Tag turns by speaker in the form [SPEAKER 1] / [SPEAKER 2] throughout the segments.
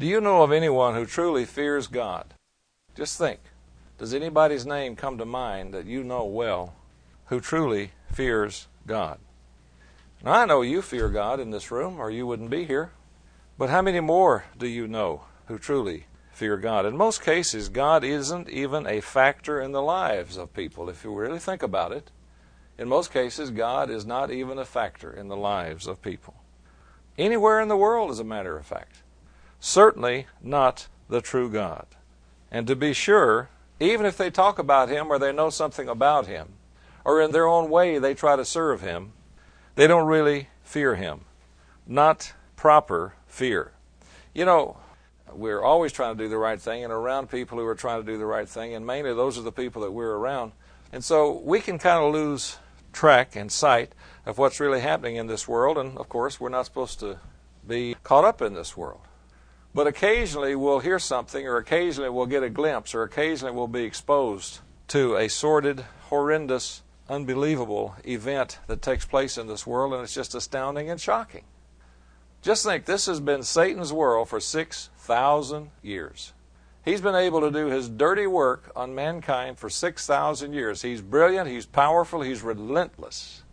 [SPEAKER 1] Do you know of anyone who truly fears God? Just think. Does anybody's name come to mind that you know well who truly fears God? Now, I know you fear God in this room, or you wouldn't be here. But how many more do you know who truly fear God? In most cases, God isn't even a factor in the lives of people, if you really think about it. In most cases, God is not even a factor in the lives of people. Anywhere in the world, as a matter of fact. Certainly not the true God. And to be sure, even if they talk about Him or they know something about Him, or in their own way they try to serve Him, they don't really fear Him. Not proper fear. You know, we're always trying to do the right thing and around people who are trying to do the right thing, and mainly those are the people that we're around. And so we can kind of lose track and sight of what's really happening in this world, and of course we're not supposed to be caught up in this world. But occasionally we'll hear something, or occasionally we'll get a glimpse, or occasionally we'll be exposed to a sordid, horrendous, unbelievable event that takes place in this world, and it's just astounding and shocking. Just think, this has been Satan's world for 6,000 years. He's been able to do his dirty work on mankind for 6,000 years. He's brilliant, he's powerful, he's relentless.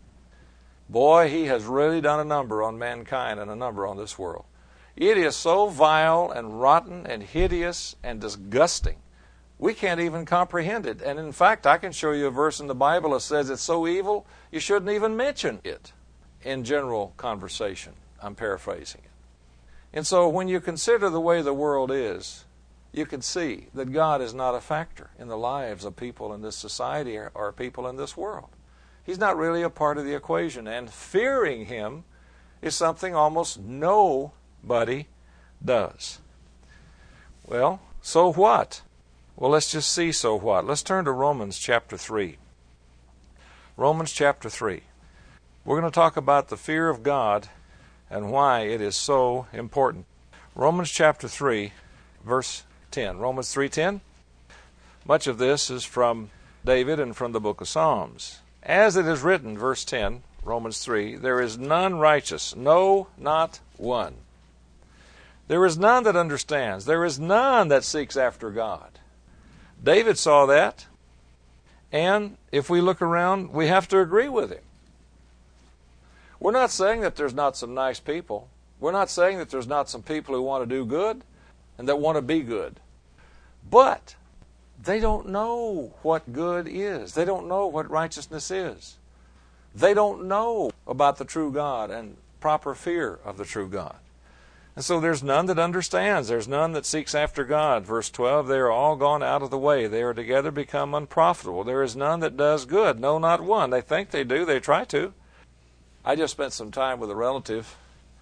[SPEAKER 1] Boy, he has really done a number on mankind and a number on this world. It is so vile and rotten and hideous and disgusting. We can't even comprehend it. And in fact, I can show you a verse in the Bible that says it's so evil, you shouldn't even mention it in general conversation. I'm paraphrasing it. And so when you consider the way the world is, you can see that God is not a factor in the lives of people in this society or people in this world. He's not really a part of the equation. And fearing Him is something almost nobody does. Well, so what? Well, let's just see so what. Let's turn to Romans chapter 3. Romans chapter 3. We're going to talk about the fear of God and why it is so important. Romans chapter 3, verse 10. Romans 3:10. Much of this is from David and from the book of Psalms. As it is written, verse 10, Romans 3, there is none righteous, no, not one. There is none that understands. There is none that seeks after God. David saw that, and if we look around, we have to agree with him. We're not saying that there's not some nice people. We're not saying that there's not some people who want to do good and that want to be good. But they don't know what good is. They don't know what righteousness is. They don't know about the true God and proper fear of the true God. And so there's none that understands. There's none that seeks after God. Verse 12, they are all gone out of the way. They are together become unprofitable. There is none that does good. No, not one. They think they do. They try to. I just spent some time with a relative.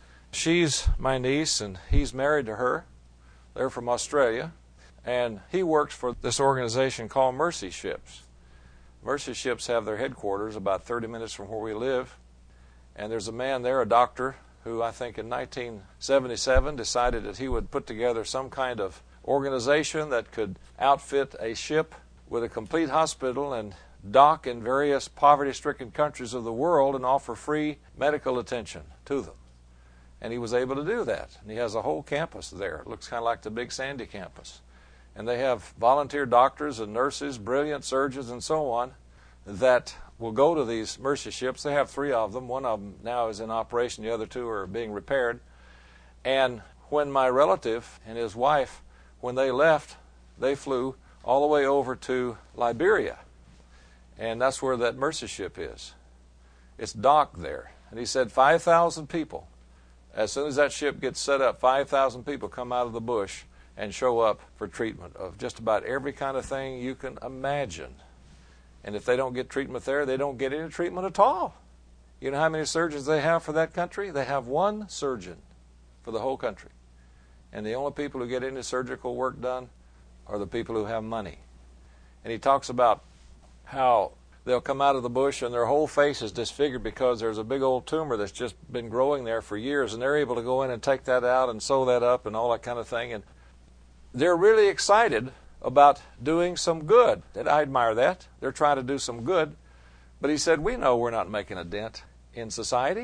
[SPEAKER 1] She's my niece, and he's married to her. They're from Australia. And he works for this organization called Mercy Ships. Mercy Ships have their headquarters about 30 minutes from where we live. And there's a man there, a doctor, who I think in 1977 decided that he would put together some kind of organization that could outfit a ship with a complete hospital and dock in various poverty-stricken countries of the world and offer free medical attention to them. And he was able to do that. And he has a whole campus there. It looks kind of like the Big Sandy campus. And they have volunteer doctors and nurses, brilliant surgeons, and so on that will go to these Mercy Ships. They have 3 of them. One of them now is in operation. The other 2 are being repaired. And when my relative and his wife, when they left, they flew all the way over to Liberia. And that's where that Mercy Ship is. It's docked there. And he said 5,000 people. As soon as that ship gets set up, 5,000 people come out of the bush and show up for treatment of just about every kind of thing you can imagine. And if they don't get treatment there, they don't get any treatment at all. You know how many surgeons they have for that country? They have 1 surgeon for the whole country. And the only people who get any surgical work done are the people who have money. And he talks about how they'll come out of the bush and their whole face is disfigured because there's a big old tumor that's just been growing there for years, and they're able to go in and take that out and sew that up and all that kind of thing. And they're really excited about doing some good. And I admire that. They're trying to do some good. But he said, we know we're not making a dent in society.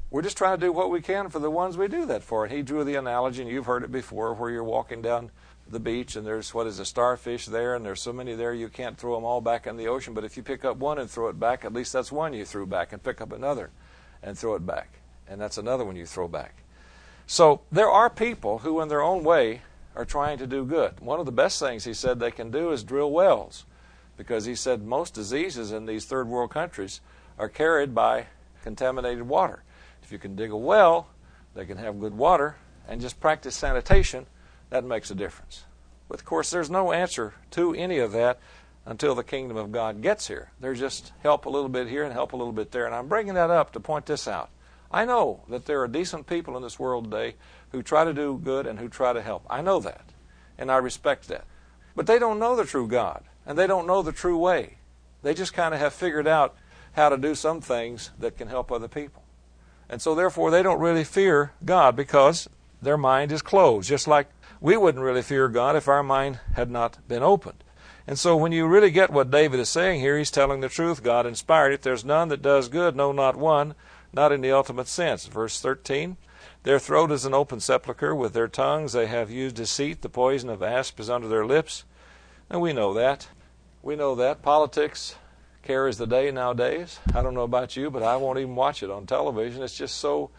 [SPEAKER 1] We're just trying to do what we can for the ones we do that for. And he drew the analogy, and you've heard it before, where you're walking down the beach and there's, a starfish there, and there's so many there you can't throw them all back in the ocean. But if you pick up one and throw it back, at least that's one you threw back, and pick up another and throw it back. And that's another one you throw back. So there are people who in their own way are trying to do good. One of the best things he said they can do is drill wells, because he said most diseases in these third world countries are carried by contaminated water. If you can dig a well, they can have good water, and just practice sanitation, that makes a difference. But of course, there's no answer to any of that until the kingdom of God gets here. There's just help a little bit here and help a little bit there. And I'm bringing that up to point this out. I know that there are decent people in this world today who try to do good and who try to help. I know that, and I respect that. But they don't know the true God, and they don't know the true way. They just kind of have figured out how to do some things that can help other people. And so therefore they don't really fear God, because their mind is closed, just like we wouldn't really fear God if our mind had not been opened. And so when you really get what David is saying here, he's telling the truth. God inspired it. There's none that does good, no, not one, not in the ultimate sense. Verse 13, their throat is an open sepulchre. With their tongues they have used deceit. The poison of asp is under their lips. And we know that. We know that. Politics carries the day nowadays. I don't know about you, but I won't even watch it on television. It's just so,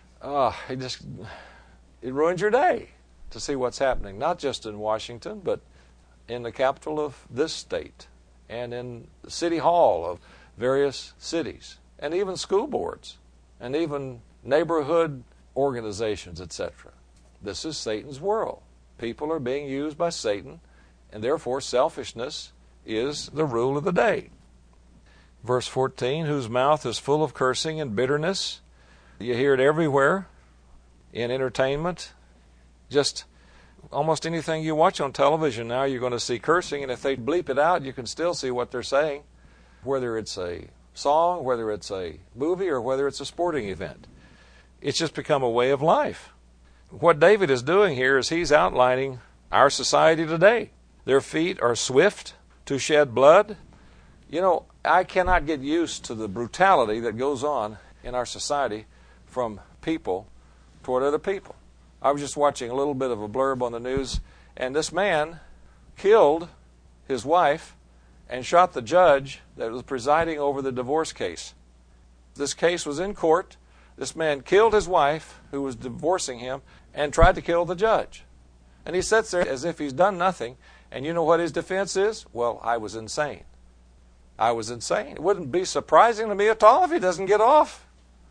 [SPEAKER 1] it ruins your day to see what's happening, not just in Washington, but in the capital of this state, and in the city hall of various cities, and even school boards, and even neighborhood organizations, etc. This is Satan's world. People are being used by Satan, and therefore selfishness is the rule of the day. Verse 14, whose mouth is full of cursing and bitterness. You hear it everywhere in entertainment. Just almost anything you watch on television now, you're going to see cursing, and if they bleep it out, you can still see what they're saying, whether it's a song, whether it's a movie, or whether it's a sporting event. It's just become a way of life. What David is doing here is he's outlining our society today. Their feet are swift to shed blood. You know, I cannot get used to the brutality that goes on in our society from people toward other people. I was just watching a little bit of a blurb on the news, and this man killed his wife and shot the judge that was presiding over the divorce case. This case was in court. This man killed his wife, who was divorcing him, and tried to kill the judge. And he sits there as if he's done nothing, and you know what his defense is? Well, I was insane. I was insane. It wouldn't be surprising to me at all if he doesn't get off.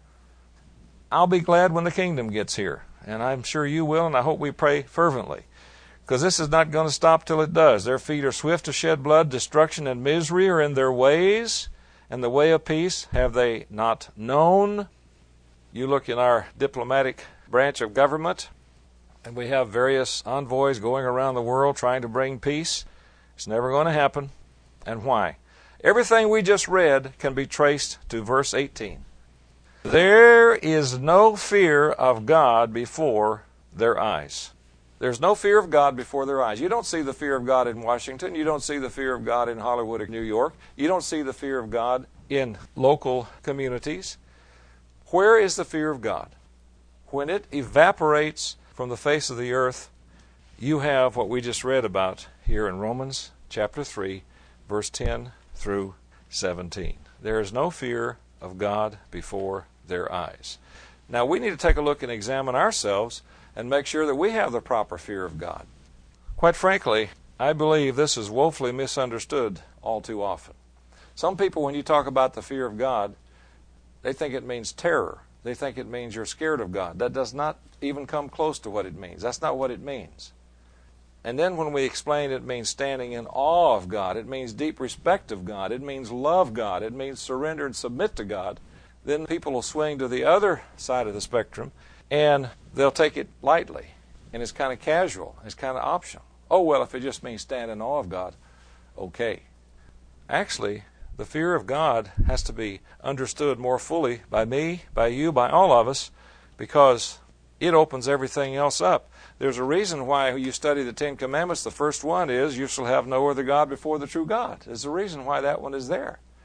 [SPEAKER 1] I'll be glad when the kingdom gets here, and I'm sure you will, and I hope we pray fervently, because this is not going to stop till it does. Their feet are swift to shed blood. Destruction and misery are in their ways, and the way of peace have they not known. You look in our diplomatic branch of government, and we have various envoys going around the world trying to bring peace. It's never going to happen. And why? Everything we just read can be traced to verse 18. There is no fear of God before their eyes. There's no fear of God before their eyes. You don't see the fear of God in Washington. You don't see the fear of God in Hollywood or New York. You don't see the fear of God in local communities. Where is the fear of God? When it evaporates from the face of the earth, you have what we just read about here in Romans chapter 3, verse 10 through 17. There is no fear of God before their eyes. Now we need to take a look and examine ourselves and make sure that we have the proper fear of God. Quite frankly, I believe this is woefully misunderstood all too often. Some people, when you talk about the fear of God, they think it means terror. They think it means you're scared of God. That does not even come close to what it means. That's not what it means. And then when we explain it means standing in awe of God, it means deep respect of God, it means love God, it means surrender and submit to God, then people will swing to the other side of the spectrum and they'll take it lightly. And it's kind of casual. It's kind of optional. Oh, well, if it just means stand in awe of God, okay. Actually, the fear of God has to be understood more fully by me, by you, by all of us, because it opens everything else up. There's a reason why you study the Ten Commandments. The first one is, you shall have no other God before the true God. There's a reason why that one is there.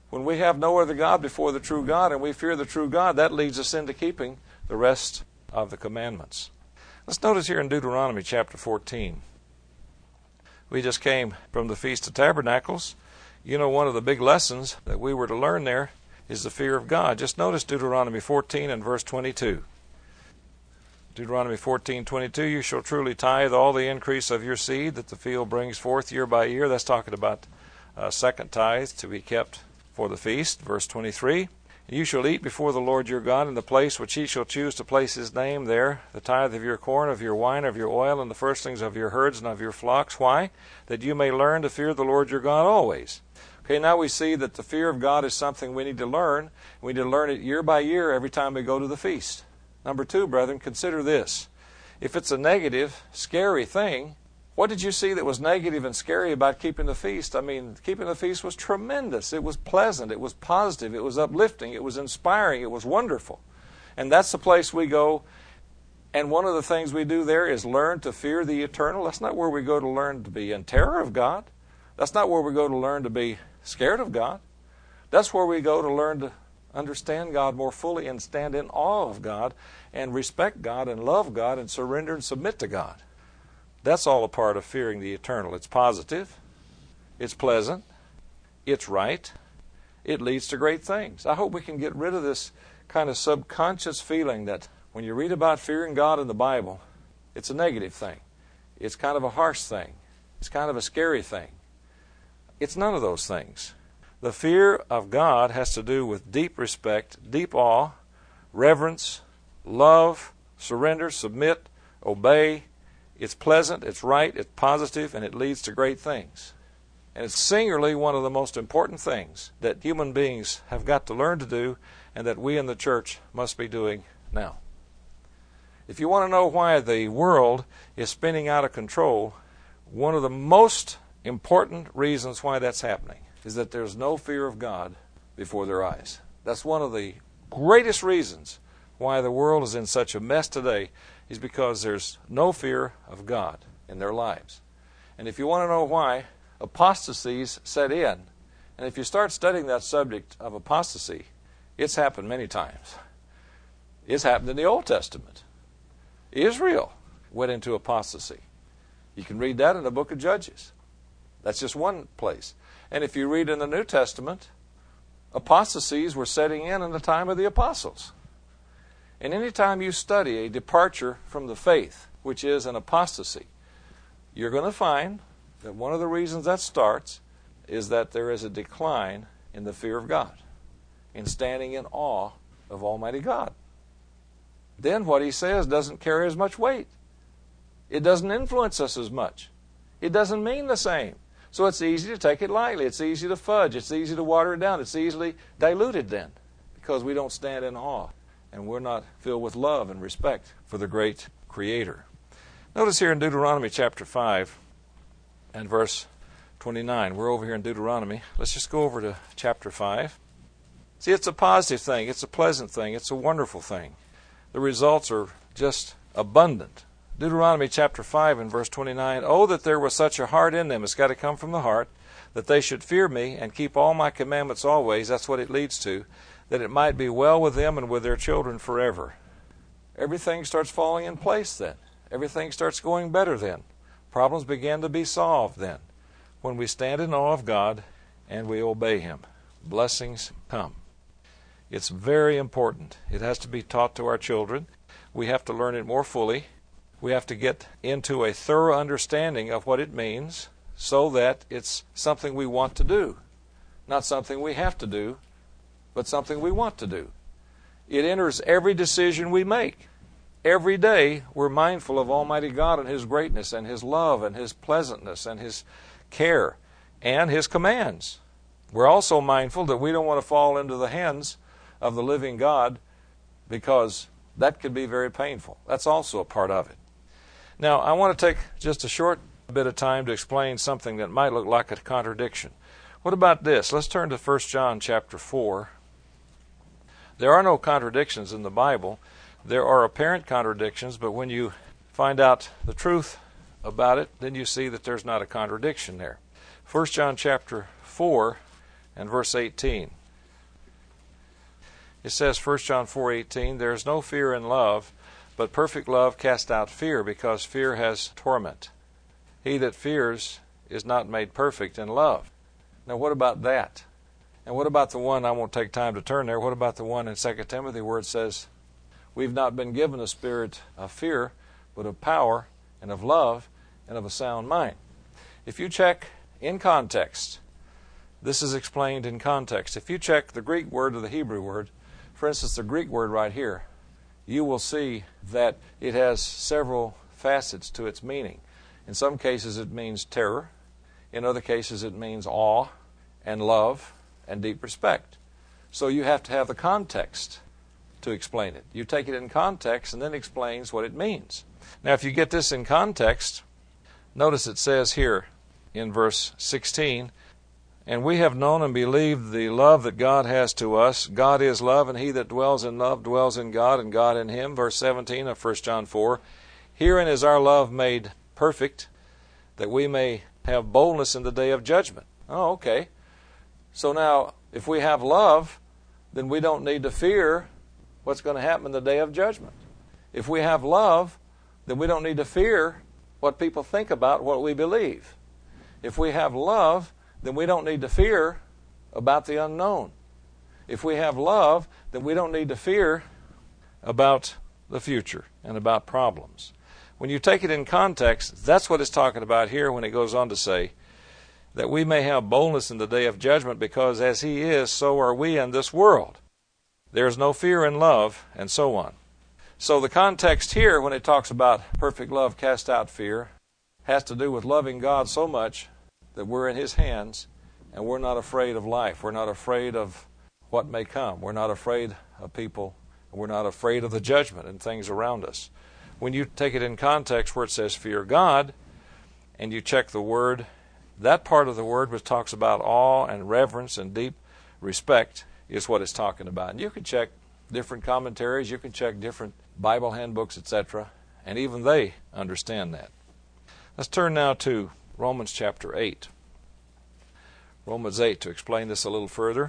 [SPEAKER 1] When we have no other God before the true God and we fear the true God, that leads us into keeping the rest of the commandments. Let's notice here in Deuteronomy chapter 14. We just came from the Feast of Tabernacles. You know, one of the big lessons that we were to learn there is the fear of God. Just notice Deuteronomy 14 and verse 22. Deuteronomy 14:22, you shall truly tithe all the increase of your seed that the field brings forth year by year. That's talking about second tithe to be kept for the feast. Verse 23, you shall eat before the Lord your God in the place which he shall choose to place his name there, the tithe of your corn, of your wine, of your oil, and the firstlings of your herds and of your flocks. Why? That you may learn to fear the Lord your God always. Okay, now we see that the fear of God is something we need to learn. We need to learn it year by year every time we go to the feast. Number two, brethren, consider this. If it's a negative, scary thing, what did you see that was negative and scary about keeping the feast? I mean, keeping the feast was tremendous. It was pleasant. It was positive. It was uplifting. It was inspiring. It was wonderful. And that's the place we go. And one of the things we do there is learn to fear the eternal. That's not where we go to learn to be in terror of God. That's not where we go to learn to be scared of God. That's where we go to learn to understand God more fully and stand in awe of God and respect God and love God and surrender and submit to God. That's all a part of fearing the eternal. It's positive. It's pleasant. It's right. It leads to great things. I hope we can get rid of this kind of subconscious feeling that when you read about fearing God in the Bible, it's a negative thing. It's kind of a harsh thing. It's kind of a scary thing. It's none of those things. The fear of God has to do with deep respect, deep awe, reverence, love, surrender, submit, obey. It's pleasant, it's right, it's positive, and it leads to great things. And it's singularly one of the most important things that human beings have got to learn to do and that we in the church must be doing now. If you want to know why the world is spinning out of control, one of the most important reasons why that's happening is that there's no fear of God before their eyes. That's one of the greatest reasons why the world is in such a mess today, is because there's no fear of God in their lives. And if you want to know why, apostasies set in. And if you start studying that subject of apostasy, it's happened many times. It's happened in the Old Testament. Israel went into apostasy. You can read that in the book of Judges. That's just one place. And if you read in the New Testament, apostasies were setting in the time of the apostles. And any time you study a departure from the faith, which is an apostasy, you're going to find that one of the reasons that starts is that there is a decline in the fear of God, in standing in awe of Almighty God. Then what he says doesn't carry as much weight. It doesn't influence us as much. It doesn't mean the same. So it's easy to take it lightly. It's easy to fudge. It's easy to water it down. It's easily diluted then because we don't stand in awe and we're not filled with love and respect for the great Creator. Notice here in Deuteronomy chapter 5 and verse 29. We're over here in Deuteronomy. Let's just go over to chapter 5. See, it's a positive thing. It's a pleasant thing. It's a wonderful thing. The results are just abundant. Deuteronomy chapter 5 and verse 29, oh, that there was such a heart in them, it's got to come from the heart, that they should fear me and keep all my commandments always, that's what it leads to, that it might be well with them and with their children forever. Everything starts falling in place then. Everything starts going better then. Problems begin to be solved then, when we stand in awe of God and we obey Him. Blessings come. It's very important. It has to be taught to our children. We have to learn it more fully. We have to get into a thorough understanding of what it means so that it's something we want to do. Not something we have to do, but something we want to do. It enters every decision we make. Every day we're mindful of Almighty God and His greatness and His love and His pleasantness and His care and His commands. We're also mindful that we don't want to fall into the hands of the living God because that could be very painful. That's also a part of it. Now, I want to take just a short bit of time to explain something that might look like a contradiction. What about this? Let's turn to 1 John chapter 4. There are no contradictions in the Bible. There are apparent contradictions, but when you find out the truth about it, then you see that there's not a contradiction there. 1 John chapter 4 and verse 18. It says, 1 John 4:18, there is no fear in love, but perfect love casts out fear, because fear has torment. He that fears is not made perfect in love. Now what about that? And what about the one, I won't take time to turn there, what about the one in 2 Timothy where it says, we've not been given a spirit of fear, but of power and of love and of a sound mind. If you check in context, this is explained in context. If you check the Greek word or the Hebrew word, for instance, the Greek word right here, you will see that it has several facets to its meaning. In some cases it means terror. In other cases it means awe and love and deep respect. So you have to have the context to explain it. You take it in context and then it explains what it means. Now if you get this in context, notice it says here in verse 16, and we have known and believed the love that God has to us. God is love, and he that dwells in love dwells in God, and God in him. Verse 17 of 1 John 4, herein is our love made perfect, that we may have boldness in the day of judgment. Oh, okay. So now, if we have love, then we don't need to fear what's going to happen in the day of judgment. If we have love, then we don't need to fear what people think about what we believe. If we have love, then we don't need to fear about the unknown. If we have love, then we don't need to fear about the future and about problems. When you take it in context, that's what it's talking about here when it goes on to say that we may have boldness in the day of judgment, because as he is, so are we in this world. There is no fear in love, and so on. So the context here, when it talks about perfect love cast out fear, has to do with loving God so much that we're in his hands and we're not afraid of life. We're not afraid of what may come. We're not afraid of people. We're not afraid of the judgment and things around us. When you take it in context where it says fear God, and you check the word, that part of the word which talks about awe and reverence and deep respect is what it's talking about. And you can check different commentaries, you can check different Bible handbooks, etc., and even they understand that. Let's turn now to Romans chapter 8. Romans 8, to explain this a little further.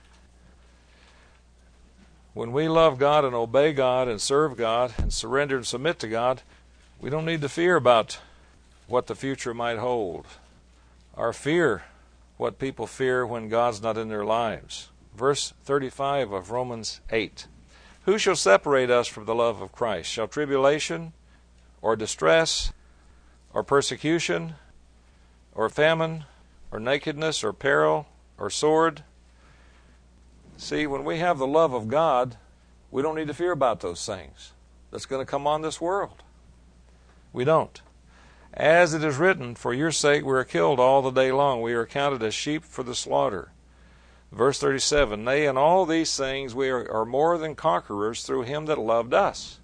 [SPEAKER 1] When we love God and obey God and serve God and surrender and submit to God, we don't need to fear about what the future might hold, or fear what people fear when God's not in their lives. Verse 35 of Romans 8. Who shall separate us from the love of Christ? Shall tribulation, or distress, or persecution, or famine, or nakedness, or peril, or sword? See, when we have the love of God, we don't need to fear about those things that's going to come on this world. We don't. As it is written, for your sake we are killed all the day long. We are counted as sheep for the slaughter. Verse 37, nay, in all these things we are more than conquerors through him that loved us.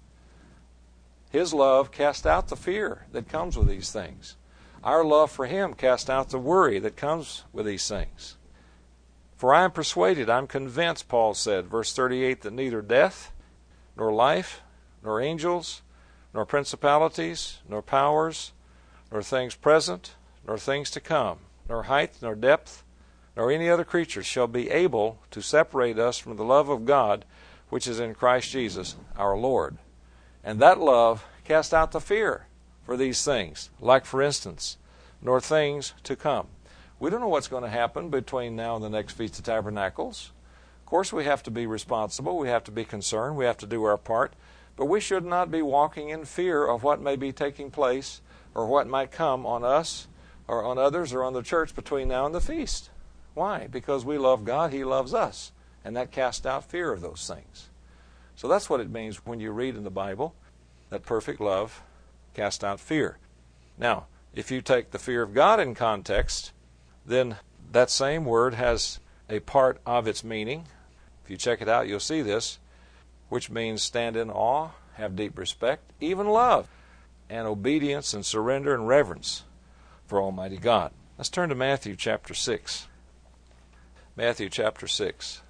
[SPEAKER 1] His love cast out the fear that comes with these things. Our love for him cast out the worry that comes with these things. For I am persuaded, I'm convinced, Paul said, verse 38, that neither death, nor life, nor angels, nor principalities, nor powers, nor things present, nor things to come, nor height, nor depth, nor any other creature shall be able to separate us from the love of God, which is in Christ Jesus our Lord. And that love cast out the fear for these things, like, for instance, nor things to come. We don't know what's going to happen between now and the next Feast of Tabernacles. Of course, we have to be responsible. We have to be concerned. We have to do our part. But we should not be walking in fear of what may be taking place or what might come on us or on others or on the church between now and the feast. Why? Because we love God, he loves us. And that casts out fear of those things. So that's what it means when you read in the Bible that perfect love casts out fear. Now, if you take the fear of God in context, then that same word has a part of its meaning. If you check it out, you'll see this, which means stand in awe, have deep respect, even love, and obedience and surrender and reverence for Almighty God. Let's turn to Matthew chapter 6. Matthew chapter 6.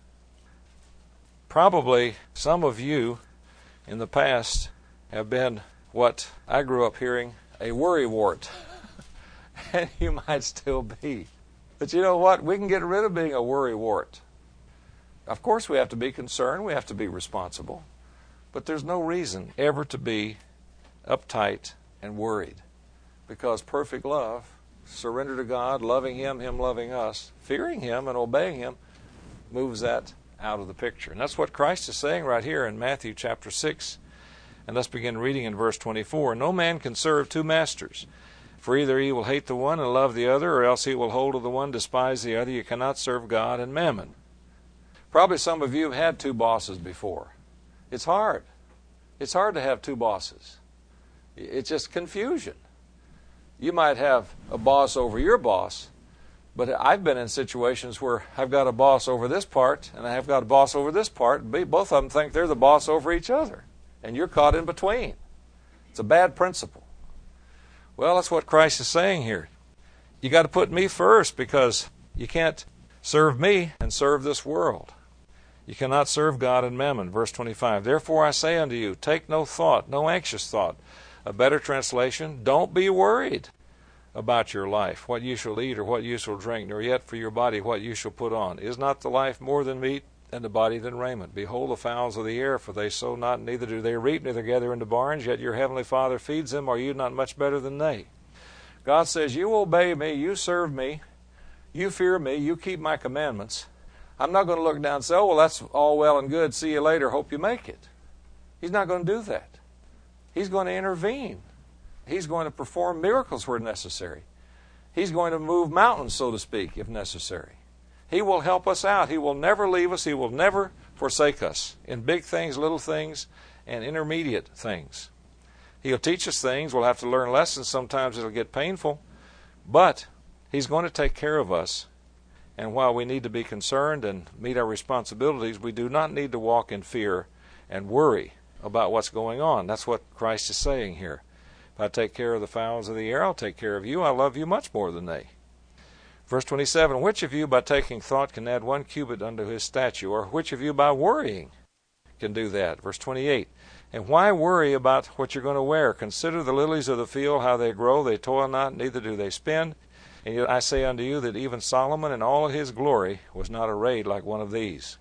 [SPEAKER 1] Probably some of you in the past have been what I grew up hearing, a worrywart. And you might still be. But you know what? We can get rid of being a worrywart. Of course we have to be concerned, we have to be responsible, but there's no reason ever to be uptight and worried, because perfect love, surrender to God, loving Him, Him loving us, fearing Him and obeying Him, moves that out of the picture. And that's what Christ is saying right here in Matthew chapter 6. And let's begin reading in verse 24. No man can serve two masters, for either he will hate the one and love the other, or else he will hold to the one, despise the other. You cannot serve God and mammon. Probably some of you have had two bosses before. It's hard. It's hard to have two bosses. It's just confusion. You might have a boss over your boss, but I've been in situations where I've got a boss over this part and I've got a boss over this part. Both of them think they're the boss over each other, and you're caught in between. It's a bad principle. Well, that's what Christ is saying here. You got to put me first, because you can't serve me and serve this world. You cannot serve God and mammon. Verse 25, therefore I say unto you, take no thought, no anxious thought. A better translation, don't be worried about your life, what you shall eat or what you shall drink, nor yet for your body what you shall put on. Is not the life more than meat, and the body than raiment? Behold the fowls of the air, for they sow not, neither do they reap, neither gather into barns, yet your heavenly Father feeds them. Are you not much better than they? God says, you obey me, you serve me, you fear me, you keep my commandments. I'm not going to look down and say, oh, well, that's all well and good, see you later, hope you make it. He's not going to do that. He's going to intervene. He's going to perform miracles where necessary. He's going to move mountains, so to speak, if necessary. He will help us out. He will never leave us. He will never forsake us in big things, little things, and intermediate things. He'll teach us things. We'll have to learn lessons. Sometimes it'll get painful. But He's going to take care of us. And while we need to be concerned and meet our responsibilities, we do not need to walk in fear and worry about what's going on. That's what Christ is saying here. If I take care of the fowls of the air, I'll take care of you. I love you much more than they. Verse 27, which of you by taking thought can add 1 cubit unto his stature, or which of you by worrying can do that? Verse 28, and why worry about what you're going to wear? Consider the lilies of the field, how they grow, they toil not, neither do they spin. And yet I say unto you that even Solomon in all his glory was not arrayed like one of these.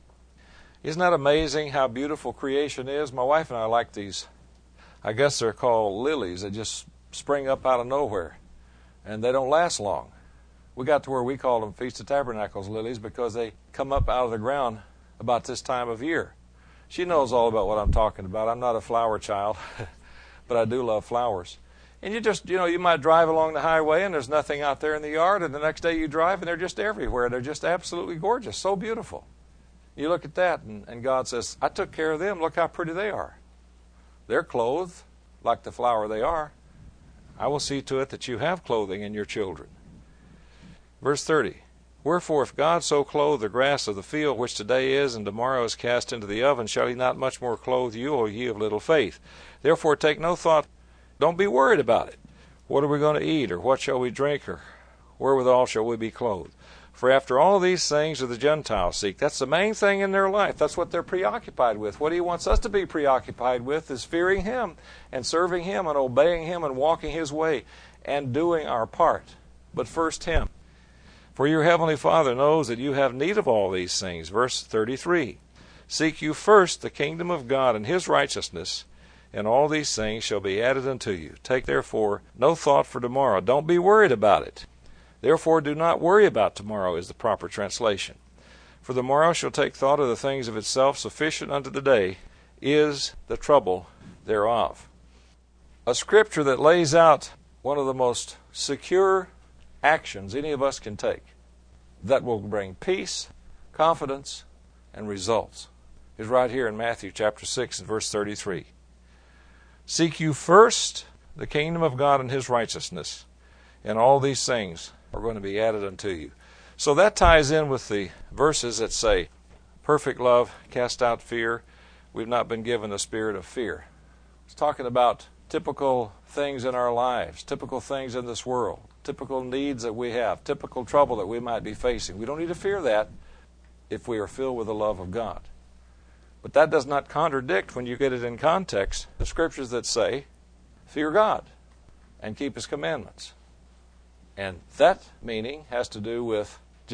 [SPEAKER 1] Isn't that amazing how beautiful creation is? My wife and I like these. I guess they're called lilies. They just spring up out of nowhere, and they don't last long. We got to where we call them Feast of Tabernacles lilies because they come up out of the ground about this time of year. She knows all about what I'm talking about. I'm not a flower child, but I do love flowers. And you might drive along the highway and there's nothing out there in the yard, and the next day you drive and they're just everywhere. They're just absolutely gorgeous, so beautiful. You look at that and God says, I took care of them. Look how pretty they are. They're clothed like the flower they are. I will see to it that you have clothing in your children. Verse 30, wherefore if God so clothe the grass of the field, which today is and tomorrow is cast into the oven, shall He not much more clothe you, O ye of little faith? Therefore take no thought. Don't be worried about it. What are we going to eat, or what shall we drink, or wherewithal shall we be clothed? For after all these things do the Gentiles seek. That's the main thing in their life. That's what they're preoccupied with. What He wants us to be preoccupied with is fearing Him and serving Him and obeying Him and walking His way and doing our part. But first Him. For your heavenly Father knows that you have need of all these things. Verse 33, seek you first the kingdom of God and His righteousness, and all these things shall be added unto you. Take therefore no thought for tomorrow. Don't be worried about it. Therefore do not worry about tomorrow is the proper translation. For the morrow shall take thought of the things of itself. Sufficient unto the day is the trouble thereof. A scripture that lays out one of the most secure actions any of us can take that will bring peace, confidence, and results is right here in Matthew chapter 6 and verse 33. Seek you first the kingdom of God and His righteousness, and all these things are going to be added unto you. So that ties in with the verses that say, perfect love cast out fear. We've not been given a spirit of fear. It's talking about typical things in our lives, typical things in this world, typical needs that we have, typical trouble that we might be facing. We don't need to fear that if we are filled with the love of God. But that does not contradict, when you get it in context, the scriptures that say, fear God and keep His commandments. And that meaning has to do with just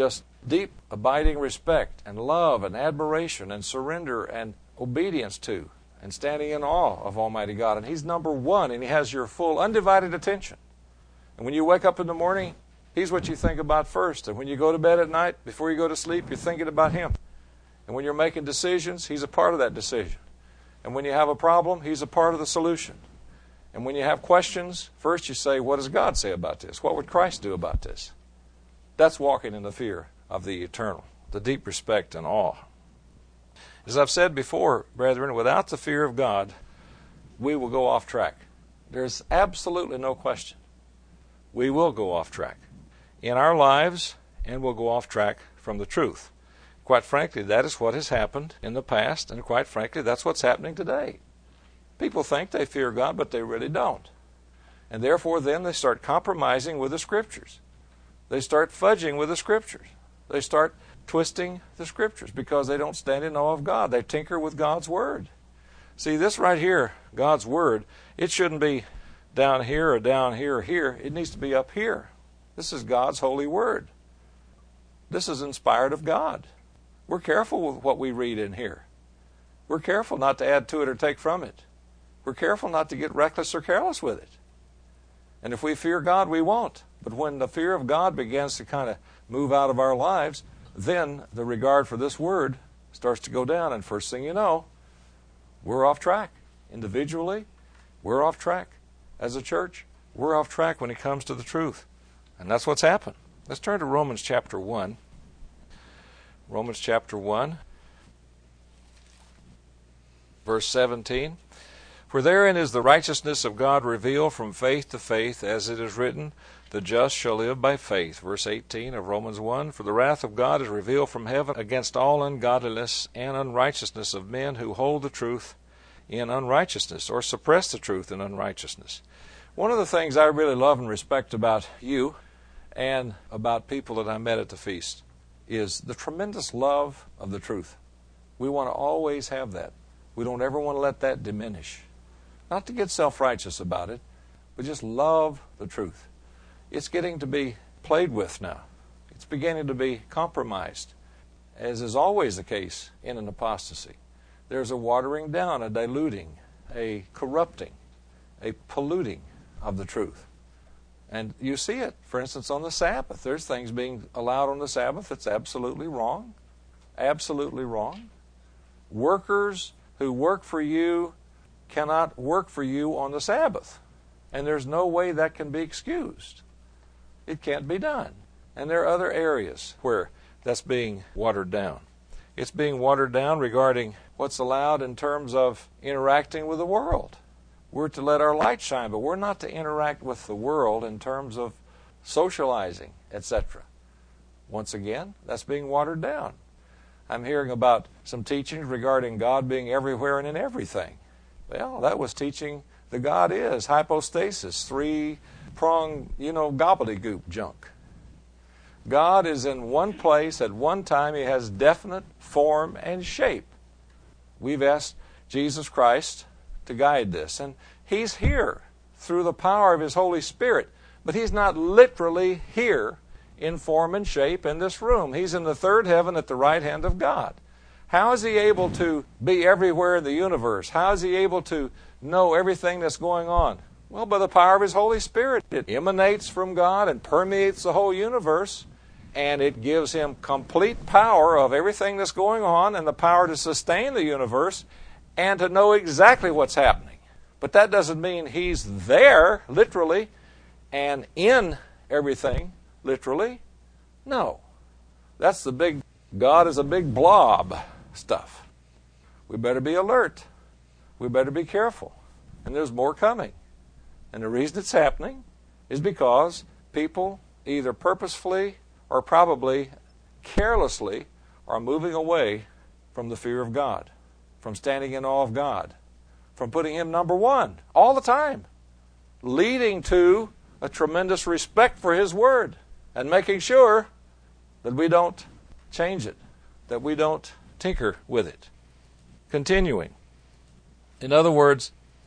[SPEAKER 1] deep, abiding respect and love and admiration and surrender and obedience to and standing in awe of Almighty God. And He's number one, and He has your full, undivided attention. And when you wake up in the morning, He's what you think about first. And when you go to bed at night, before you go to sleep, you're thinking about Him. And when you're making decisions, He's a part of that decision. And when you have a problem, He's a part of the solution. And when you have questions, first you say, what does God say about this? What would Christ do about this? That's walking in the fear of the eternal, the deep respect and awe. As I've said before, brethren, without the fear of God, we will go off track. There's absolutely no question. We will go off track in our lives, and we'll go off track from the truth. Quite frankly, that is what has happened in the past, and quite frankly, that's what's happening today. People think they fear God, but they really don't. And therefore, then they start compromising with the Scriptures. They start fudging with the Scriptures. They start twisting the Scriptures because they don't stand in awe of God. They tinker with God's Word. See, this right here, God's Word, it shouldn't be down here or down here or here. It needs to be up here. This is God's holy Word. This is inspired of God. We're careful with what we read in here. We're careful not to add to it or take from it. We're careful not to get reckless or careless with it. And if we fear God, we won't. But when the fear of God begins to kind of move out of our lives, then the regard for this Word starts to go down. And first thing you know, we're off track. Individually, we're off track. As a church, we're off track when it comes to the truth. And that's what's happened. Let's turn to Romans chapter 1. Romans chapter 1, verse 17. For therein is the righteousness of God revealed from faith to faith, as it is written, the just shall live by faith. Verse 18 of Romans 1, for the wrath of God is revealed from heaven against all ungodliness and unrighteousness of men who hold the truth in unrighteousness, or suppress the truth in unrighteousness. One of the things I really love and respect about you and about people that I met at the feast is the tremendous love of the truth. We want to always have that. We don't ever want to let that diminish. Not to get self-righteous about it, but just love the truth. It's getting to be played with now. It's beginning to be compromised, as is always the case in an apostasy. There's a watering down, a diluting, a corrupting, a polluting of the truth. And you see it, for instance, on the Sabbath. There's things being allowed on the Sabbath that's absolutely wrong. Absolutely wrong. Workers who work for you cannot work for you on the Sabbath. And there's no way that can be excused. It can't be done. And there are other areas where that's being watered down. It's being watered down regarding what's allowed in terms of interacting with the world. We're to let our light shine, but we're not to interact with the world in terms of socializing, etc. Once again, that's being watered down. I'm hearing about some teachings regarding God being everywhere and in everything. Well, that was teaching the God is, hypostasis, three-pronged, gobbledygook junk. God is in one place at one time. He has definite form and shape. We've asked Jesus Christ to guide this, and He's here through the power of His Holy Spirit, but He's not literally here in form and shape in this room. He's in the third heaven at the right hand of God. How is He able to be everywhere in the universe? How is He able to know everything that's going on? Well, by the power of His Holy Spirit. It emanates from God and permeates the whole universe, and it gives Him complete power of everything that's going on and the power to sustain the universe and to know exactly what's happening. But that doesn't mean He's there, literally, and in everything, literally. No. That's the big, God is a big blob stuff. We better be alert. We better be careful. And there's more coming. And the reason it's happening is because people either purposefully or probably carelessly are moving away from the fear of God, from standing in awe of God, from putting Him number one all the time, leading to a tremendous respect for His Word and making sure that we don't change it, that we don't tinker with it. Continuing. In other words,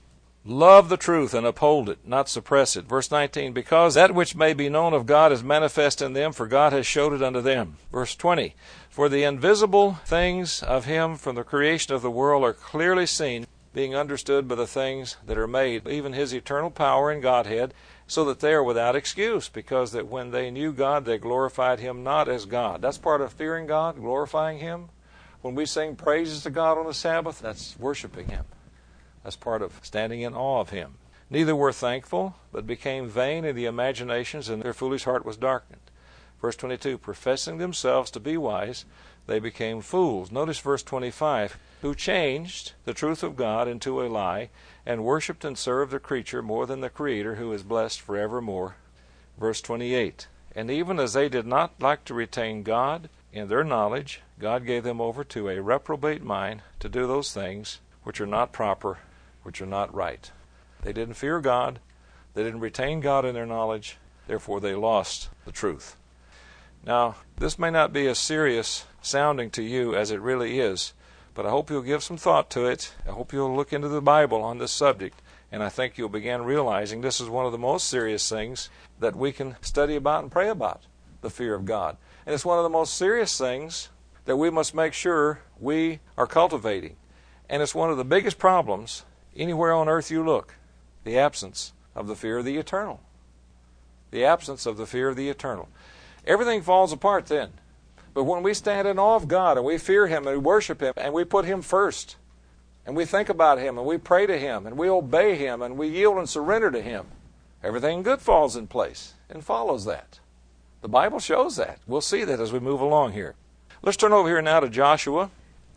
[SPEAKER 1] Love the truth and uphold it, not suppress it. Verse 19, because that which may be known of God is manifest in them, for God has showed it unto them. Verse 20, for the invisible things of him from the creation of the world are clearly seen, being understood by the things that are made, even his eternal power and Godhead, so that they are without excuse, because that when they knew God, they glorified him not as God. That's part of fearing God, glorifying him. When we sing praises to God on the Sabbath, that's worshiping him. That's part of standing in awe of him. Neither were thankful, but became vain in the imaginations, and their foolish heart was darkened. Verse 22, professing themselves to be wise, they became fools. Notice verse 25, who changed the truth of God into a lie, and worshipped and served the creature more than the Creator, who is blessed forevermore. Verse 28, and even as they did not like to retain God in their knowledge, God gave them over to a reprobate mind to do those things which are not proper, which are not right. They didn't fear God. They didn't retain God in their knowledge. Therefore, they lost the truth. Now, this may not be as serious sounding to you as it really is, but I hope you'll give some thought to it. I hope you'll look into the Bible on this subject, and I think you'll begin realizing this is one of the most serious things that we can study about and pray about, the fear of God. And it's one of the most serious things that we must make sure we are cultivating. And it's one of the biggest problems anywhere on earth you look, the absence of the fear of the eternal. The absence of the fear of the eternal. Everything falls apart then. But when we stand in awe of God and we fear him and we worship him and we put him first and we think about him and we pray to him and we obey him and we yield and surrender to him, everything good falls in place and follows that. The Bible shows that. We'll see that as we move along here. Let's turn over here now to Joshua.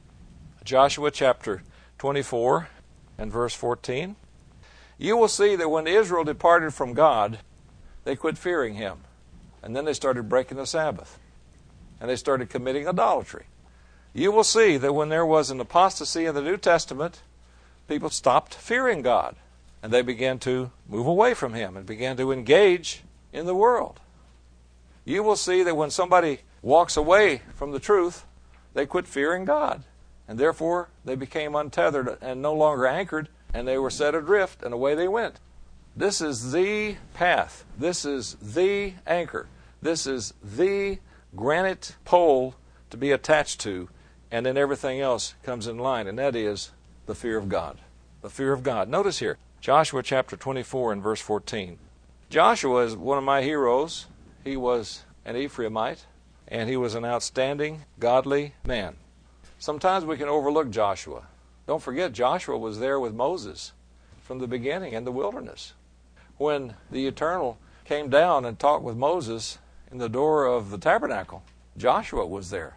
[SPEAKER 1] Joshua chapter 24 and verse 14. You will see that when Israel departed from God, they quit fearing him. And then they started breaking the Sabbath. And they started committing idolatry. You will see that when there was an apostasy in the New Testament, people stopped fearing God. And they began to move away from him and began to engage in the world. You will see that when somebody walks away from the truth, they quit fearing God. And therefore, they became untethered and no longer anchored, and they were set adrift, and away they went. This is the path. This is the anchor. This is the granite pole to be attached to, and then everything else comes in line, and that is the fear of God. The fear of God. Notice here, Joshua chapter 24 and verse 14. Joshua is one of my heroes. He was an Ephraimite, and he was an outstanding, godly man. Sometimes we can overlook Joshua. Don't forget, Joshua was there with Moses from the beginning in the wilderness. When the Eternal came down and talked with Moses in the door of the tabernacle, Joshua was there.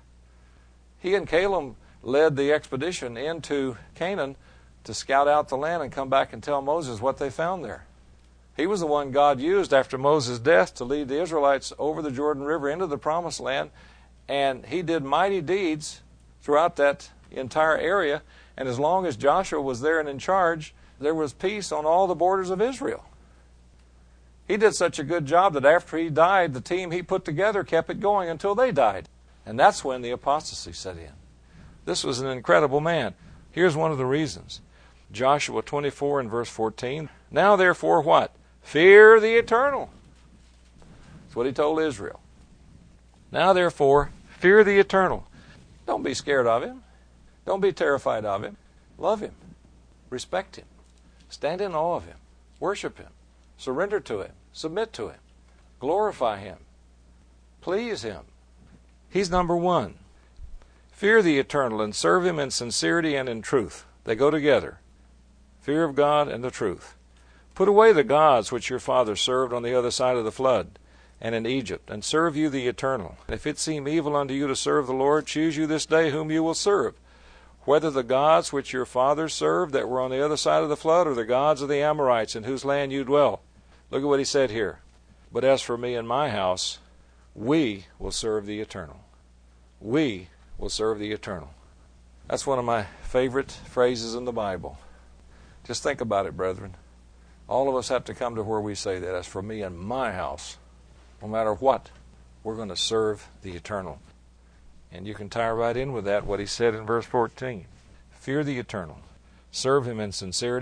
[SPEAKER 1] He and Caleb led the expedition into Canaan to scout out the land and come back and tell Moses what they found there. He was the one God used after Moses' death to lead the Israelites over the Jordan River into the Promised Land, and he did mighty deeds throughout that entire area, and as long as Joshua was there and in charge, there was peace on all the borders of Israel. He did such a good job that after he died, the team he put together kept it going until they died. And that's when the apostasy set in. This was an incredible man. Here's one of the reasons. Joshua 24 and verse 14. Now therefore what? Fear the Eternal. That's what he told Israel. Now therefore, fear the Eternal. Don't be scared of him. Don't be terrified of him. Love him. Respect him. Stand in awe of him. Worship him. Surrender to him. Submit to him. Glorify him. Please him. He's number one. Fear the Eternal and serve him in sincerity and in truth. They go together. Fear of God and the truth. Put away the gods which your fathers served on the other side of the flood and in Egypt, and serve you the Eternal. If it seem evil unto you to serve the Lord, choose you this day whom you will serve, whether the gods which your fathers served that were on the other side of the flood, or the gods of the Amorites in whose land you dwell. Look at what he said here. But as for me and my house, we will serve the Eternal. We will serve the Eternal. That's one of my favorite phrases in the Bible. Just think about it, brethren. All of us have to come to where we say that. As for me and my house, no matter what, we're going to serve the Eternal. And you can tie right in with that what he said in verse 14. Fear the Eternal. Serve him in sincerity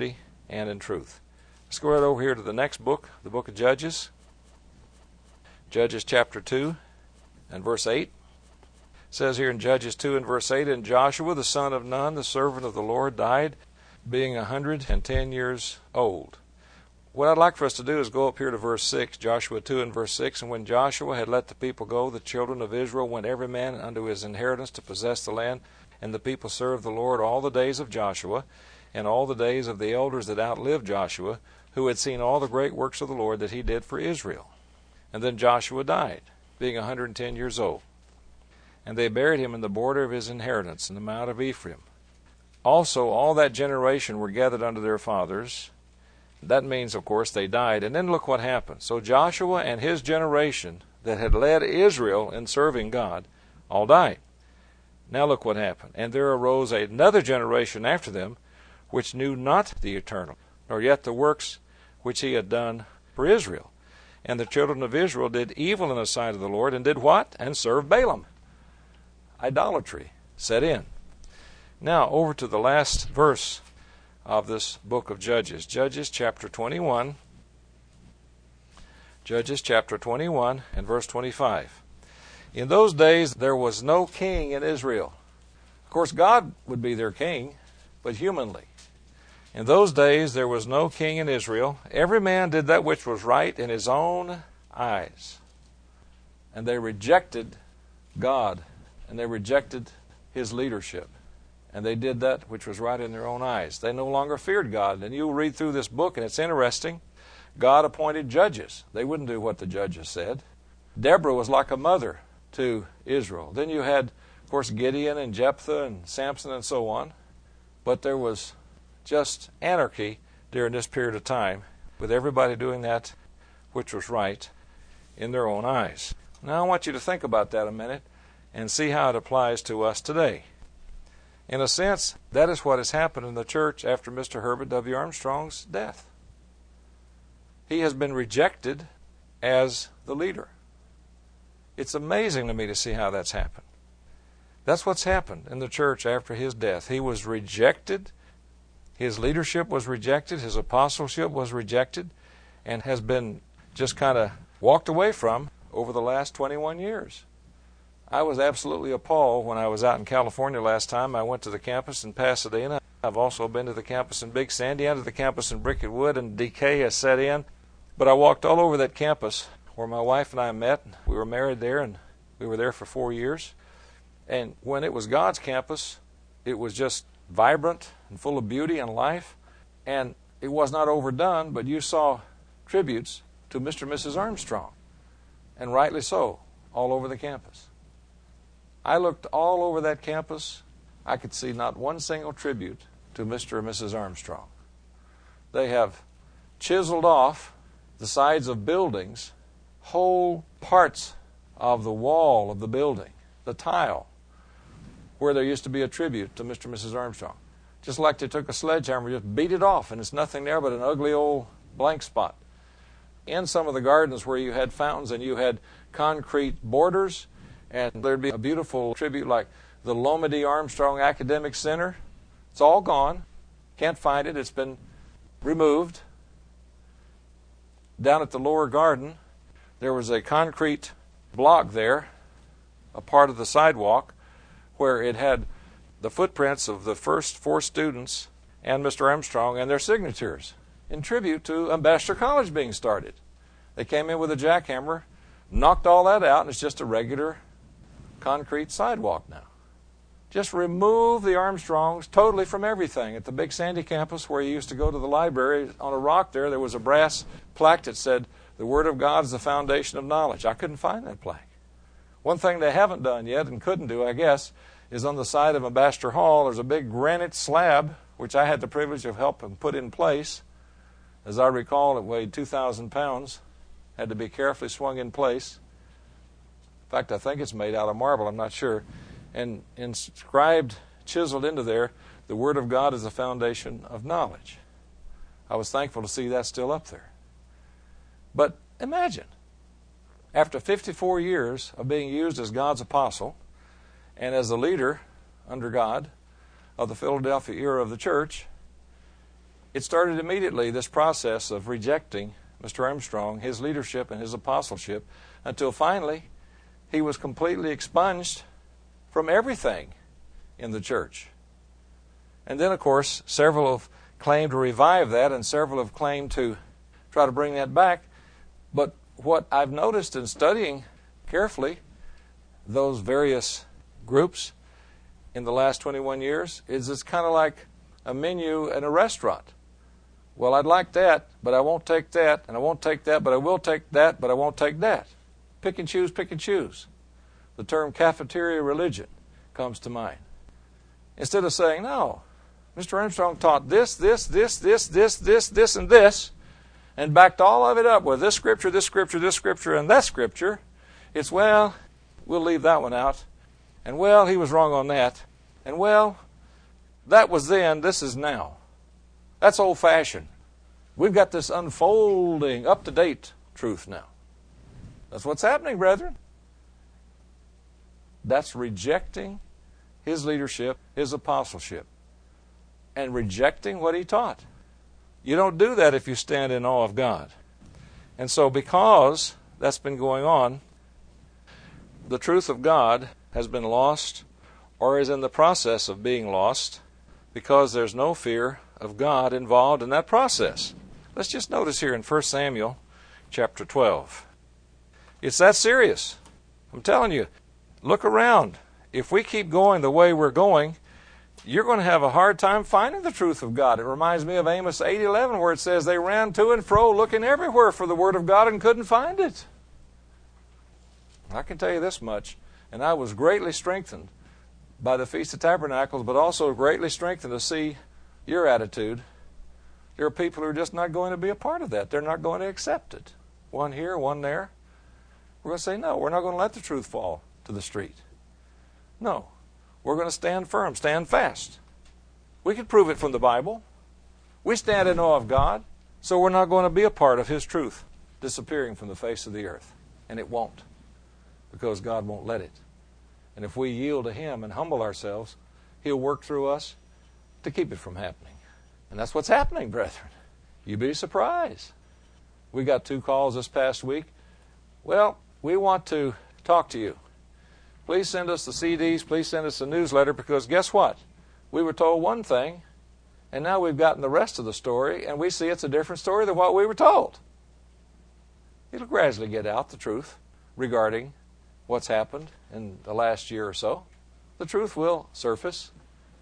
[SPEAKER 1] and in truth. Let's go right over here to the next book, the book of Judges. Judges chapter 2 and verse 8. It says here in Judges 2 and verse 8, And Joshua the son of Nun, the servant of the Lord, died, being 110 years old. What I'd like for us to do is go up here to verse 6, Joshua 2 and verse 6. And when Joshua had let the people go, the children of Israel went every man unto his inheritance to possess the land. And the people served the Lord all the days of Joshua, and all the days of the elders that outlived Joshua, who had seen all the great works of the Lord that he did for Israel. And then Joshua died, being 110 years old. And they buried him in the border of his inheritance, in the mount of Ephraim. Also all that generation were gathered unto their fathers. That means, of course, they died. And then look what happened. So Joshua and his generation that had led Israel in serving God all died. Now look what happened. And there arose another generation after them, which knew not the Eternal, nor yet the works which he had done for Israel. And the children of Israel did evil in the sight of the Lord, and did what? And served Balaam. Idolatry set in. Now over to the last verse of this book of Judges. Judges chapter 21. Judges chapter 21 and verse 25. In those days there was no king in Israel. Of course, God would be their king, but humanly. In those days there was no king in Israel. Every man did that which was right in his own eyes. And they rejected God, and they rejected his leadership. And they did that which was right in their own eyes. They no longer feared God. And you'll read through this book, and it's interesting. God appointed judges. They wouldn't do what the judges said. Deborah was like a mother to Israel. Then you had, of course, Gideon and Jephthah and Samson and so on. But there was just anarchy during this period of time, with everybody doing that which was right in their own eyes. Now I want you to think about that a minute and see how it applies to us today. In a sense, that is what has happened in the church after Mr. Herbert W. Armstrong's death. He has been rejected as the leader. It's amazing to me to see how that's happened. That's what's happened in the church after his death. He was rejected. His leadership was rejected. His apostleship was rejected, and has been just kind of walked away from over the last 21 years. I was absolutely appalled when I was out in California last time. I went to the campus in Pasadena. I've also been to the campus in Big Sandy and to the campus in Bricket Wood, and decay has set in. But I walked all over that campus where my wife and I met. We were married there, and we were there for 4 years. And when it was God's campus, it was just vibrant and full of beauty and life. And it was not overdone, but you saw tributes to Mr. and Mrs. Armstrong. And rightly so, all over the campus. I looked all over that campus. I could see not one single tribute to Mr. and Mrs. Armstrong. They have chiseled off the sides of buildings, whole parts of the wall of the building, the tile, where there used to be a tribute to Mr. and Mrs. Armstrong. Just like they took a sledgehammer, just beat it off, and it's nothing there but an ugly old blank spot. In some of the gardens where you had fountains and you had concrete borders, and there'd be a beautiful tribute like the Loma D. Armstrong Academic Center. It's all gone. Can't find it. It's been removed. Down at the lower garden, there was a concrete block there, a part of the sidewalk, where it had the footprints of the first 4 students and Mr. Armstrong and their signatures in tribute to Ambassador College being started. They came in with a jackhammer, knocked all that out, and it's just a regular concrete sidewalk now. Just remove the Armstrongs totally from everything. At the Big Sandy campus where you used to go to the library, on a rock there was a brass plaque that said, "The Word of God is the foundation of knowledge." I couldn't find that plaque. One thing they haven't done yet, and couldn't do, I guess, is on the side of Ambassador Hall, there's a big granite slab, which I had the privilege of helping put in place. As I recall, it weighed 2,000 pounds, had to be carefully swung in place. In fact, I think it's made out of marble, I'm not sure. And inscribed, chiseled into there, "The Word of God is the foundation of knowledge." I was thankful to see that still up there. But imagine, after 54 years of being used as God's apostle and as the leader under God of the Philadelphia era of the church, It started immediately, this process of rejecting Mr. Armstrong, his leadership and his apostleship, until finally he was completely expunged from everything in the church. And then, of course, several have claimed to revive that, and several have claimed to try to bring that back. But what I've noticed in studying carefully those various groups in the last 21 years is it's kind of like a menu in a restaurant. Well, I'd like that, but I won't take that, and I won't take that, but I will take that, but I won't take that. Pick and choose, pick and choose. The term cafeteria religion comes to mind. Instead of saying, no, Mr. Armstrong taught this, and this, and backed all of it up with this scripture, and that scripture, it's, well, we'll leave that one out. And, well, he was wrong on that. And, well, that was then, this is now. That's old-fashioned. We've got this unfolding, up-to-date truth now. That's what's happening, brethren. That's rejecting his leadership, his apostleship, and rejecting what he taught. You don't do that if you stand in awe of God. And so because that's been going on, the truth of God has been lost or is in the process of being lost because there's no fear of God involved in that process. Let's just notice here in 1 Samuel chapter 12. It's that serious. I'm telling you, look around. If we keep going the way we're going, you're going to have a hard time finding the truth of God. It reminds me of Amos 8:11, where it says they ran to and fro looking everywhere for the Word of God and couldn't find it. I can tell you this much, and I was greatly strengthened by the Feast of Tabernacles, but also greatly strengthened to see your attitude. There are people who are just not going to be a part of that. They're not going to accept it. One here, one there. We're going to say, no, we're not going to let the truth fall to the street. No, we're going to stand firm, stand fast. We can prove it from the Bible. We stand in awe of God, so we're not going to be a part of His truth disappearing from the face of the earth. And it won't, because God won't let it. And if we yield to Him and humble ourselves, He'll work through us to keep it from happening. And that's what's happening, brethren. You'd be surprised. We got 2 calls this past week. Well, we want to talk to you. Please send us the CDs. Please send us the newsletter, because guess what? We were told one thing, and now we've gotten the rest of the story, and we see it's a different story than what we were told. It'll gradually get out, the truth, regarding what's happened in the last year or so. The truth will surface.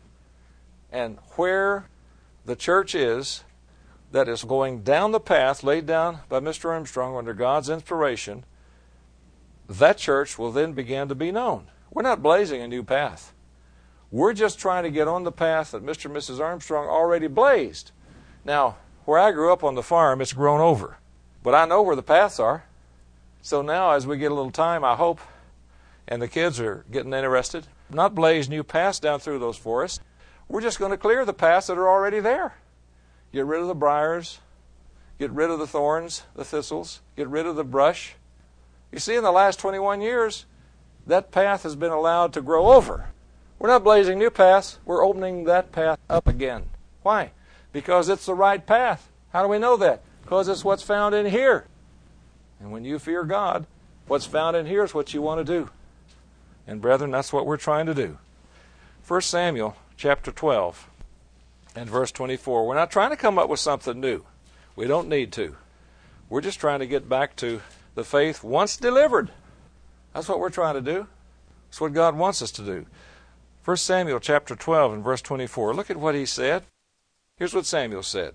[SPEAKER 1] And where the church is that is going down the path laid down by Mr. Armstrong under God's inspiration, that church will then begin to be known. We're not blazing a new path. We're just trying to get on the path that Mr. and Mrs. Armstrong already blazed. Now, where I grew up on the farm, it's grown over. But I know where the paths are. So now, as we get a little time, I hope, and the kids are getting interested, not blaze new paths down through those forests. We're just going to clear the paths that are already there. Get rid of the briars. Get rid of the thorns, the thistles. Get rid of the brush. You see, in the last 21 years, that path has been allowed to grow over. We're not blazing new paths. We're opening that path up again. Why? Because it's the right path. How do we know that? Because it's what's found in here. And when you fear God, what's found in here is what you want to do. And brethren, that's what we're trying to do. 1 Samuel chapter 12 and verse 24. We're not trying to come up with something new. We don't need to. We're just trying to get back to the faith once delivered. That's what we're trying to do. That's what God wants us to do. 1 Samuel chapter 12 and verse 24. Look at what he said. Here's what Samuel said.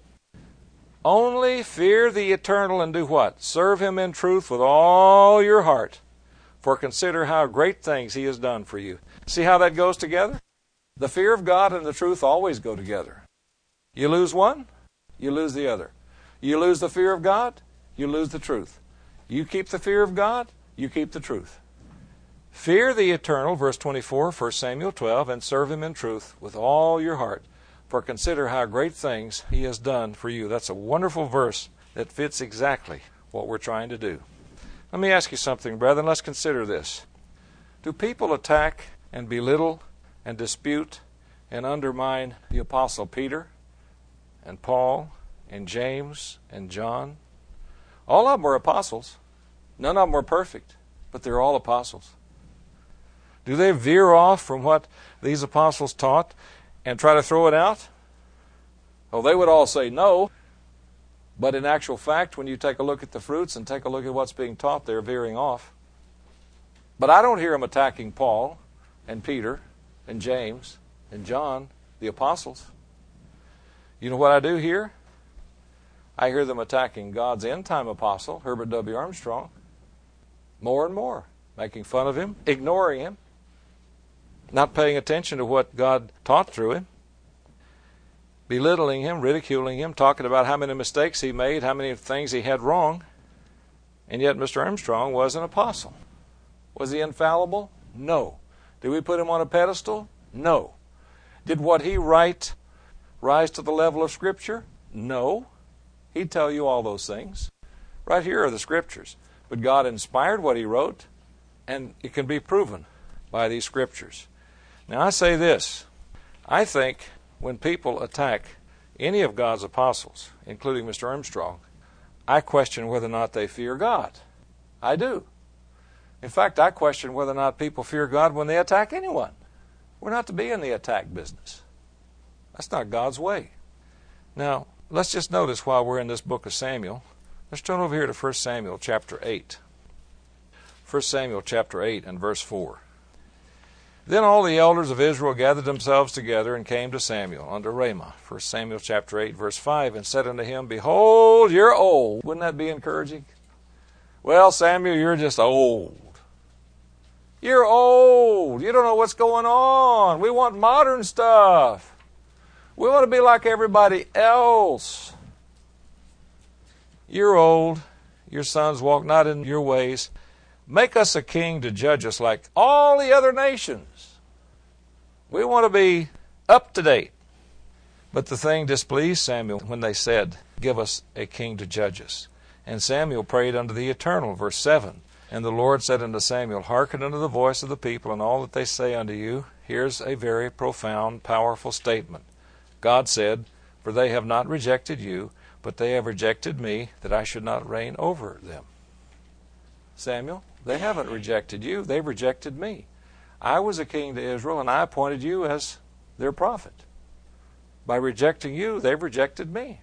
[SPEAKER 1] Only fear the Eternal and do what? Serve Him in truth with all your heart. For consider how great things He has done for you. See how that goes together? The fear of God and the truth always go together. You lose one, you lose the other. You lose the fear of God, you lose the truth. You keep the fear of God, you keep the truth. Fear the Eternal, verse 24, 1 Samuel 12, and serve Him in truth with all your heart. For consider how great things He has done for you. That's a wonderful verse that fits exactly what we're trying to do. Let me ask you something, brethren. Let's consider this. Do people attack and belittle and dispute and undermine the Apostle Peter and Paul and James and John. All of them were apostles. None of them were perfect, but they're all apostles. Do they veer off from what these apostles taught and try to throw it out? Oh, they would all say no. But in actual fact, when you take a look at the fruits and take a look at what's being taught, they're veering off. But I don't hear them attacking Paul and Peter and James and John, the apostles. You know what I do hear? I hear them attacking God's end-time apostle, Herbert W. Armstrong, more and more, making fun of him, ignoring him, not paying attention to what God taught through him, belittling him, ridiculing him, talking about how many mistakes he made, how many things he had wrong. And yet Mr. Armstrong was an apostle. Was he infallible? No. Did we put him on a pedestal? No. Did what he write rise to the level of Scripture? No. He'd tell you all those things. Right here are the Scriptures. But God inspired what he wrote, and it can be proven by these Scriptures. Now I say this. I think when people attack any of God's apostles, including Mr. Armstrong, I question whether or not they fear God. I do. In fact, I question whether or not people fear God when they attack anyone. We're not to be in the attack business. That's not God's way. Now, let's just notice while we're in this book of Samuel, let's turn over here to 1 Samuel chapter 8. 1 Samuel chapter 8 and verse 4. Then all the elders of Israel gathered themselves together and came to Samuel unto Ramah. 1 Samuel chapter 8 verse 5, and said unto him, Behold, you're old. Wouldn't that be encouraging? Well, Samuel, you're just old. You're old. You don't know what's going on. We want modern stuff. We want to be like everybody else. You're old. Your sons walk not in your ways. Make us a king to judge us like all the other nations. We want to be up to date. But the thing displeased Samuel when they said, Give us a king to judge us. And Samuel prayed unto the Eternal, verse 7. And the Lord said unto Samuel, Hearken unto the voice of the people, and all that they say unto you. Here's a very profound, powerful statement. God said, For they have not rejected you, but they have rejected me, that I should not reign over them. Samuel, they haven't rejected you, they've rejected me. I was a king to Israel, and I appointed you as their prophet. By rejecting you, they've rejected me.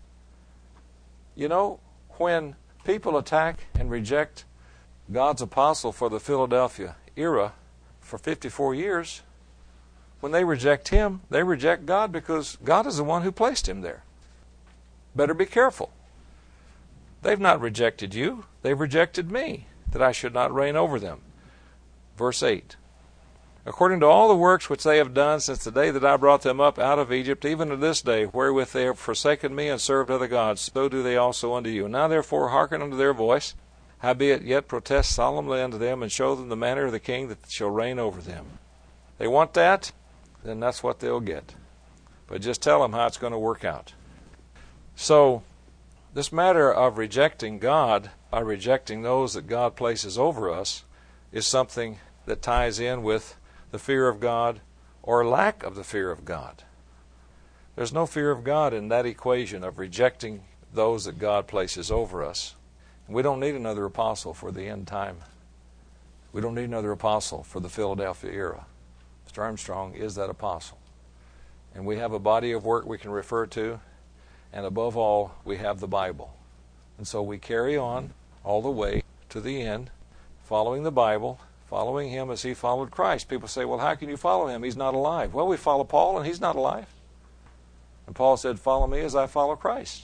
[SPEAKER 1] You know, when people attack and reject God's apostle for the Philadelphia era for 54 years, when they reject him, they reject God because God is the one who placed him there. Better be careful. They've not rejected you, they've rejected me, that I should not reign over them. Verse 8. According to all the works which they have done since the day that I brought them up out of Egypt, even to this day, wherewith they have forsaken me and served other gods, so do they also unto you. Now therefore hearken unto their voice, howbeit yet protest solemnly unto them, and show them the manner of the king that shall reign over them. They want that, then that's what they'll get. But just tell them how it's going to work out. So, this matter of rejecting God by rejecting those that God places over us is something that ties in with the fear of God or lack of the fear of God. There's no fear of God in that equation of rejecting those that God places over us. We don't need another apostle for the end time. We don't need another apostle for the Philadelphia era. Mr. Armstrong is that apostle. And we have a body of work we can refer to, and above all, we have the Bible. And so we carry on all the way to the end, following the Bible, following him as he followed Christ. People say, well, how can you follow him? He's not alive. Well, we follow Paul, and he's not alive. And Paul said, follow me as I follow Christ.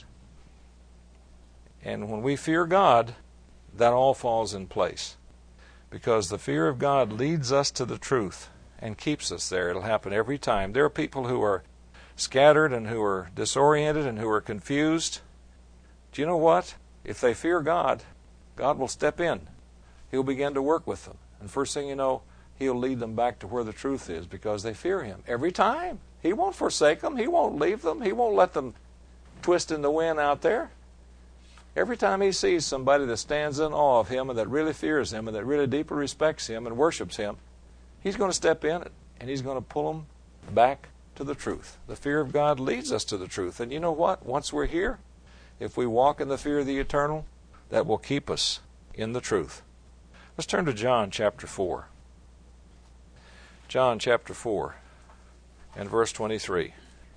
[SPEAKER 1] And when we fear God, that all falls in place. Because the fear of God leads us to the truth and keeps us there. It'll happen every time. There are people who are scattered and who are disoriented and who are confused. Do you know what? If they fear God, God will step in. He'll begin to work with them. And first thing you know, he'll lead them back to where the truth is because they fear him. Every time. He won't forsake them. He won't leave them. He won't let them twist in the wind out there. Every time he sees somebody that stands in awe of him and that really fears him and that really deeply respects him and worships him, he's going to step in and he's going to pull them back to the truth. The fear of God leads us to the truth. And you know what? Once we're here, if we walk in the fear of the eternal, that will keep us in the truth. Let's turn to John chapter 4. John chapter 4 and verse 23.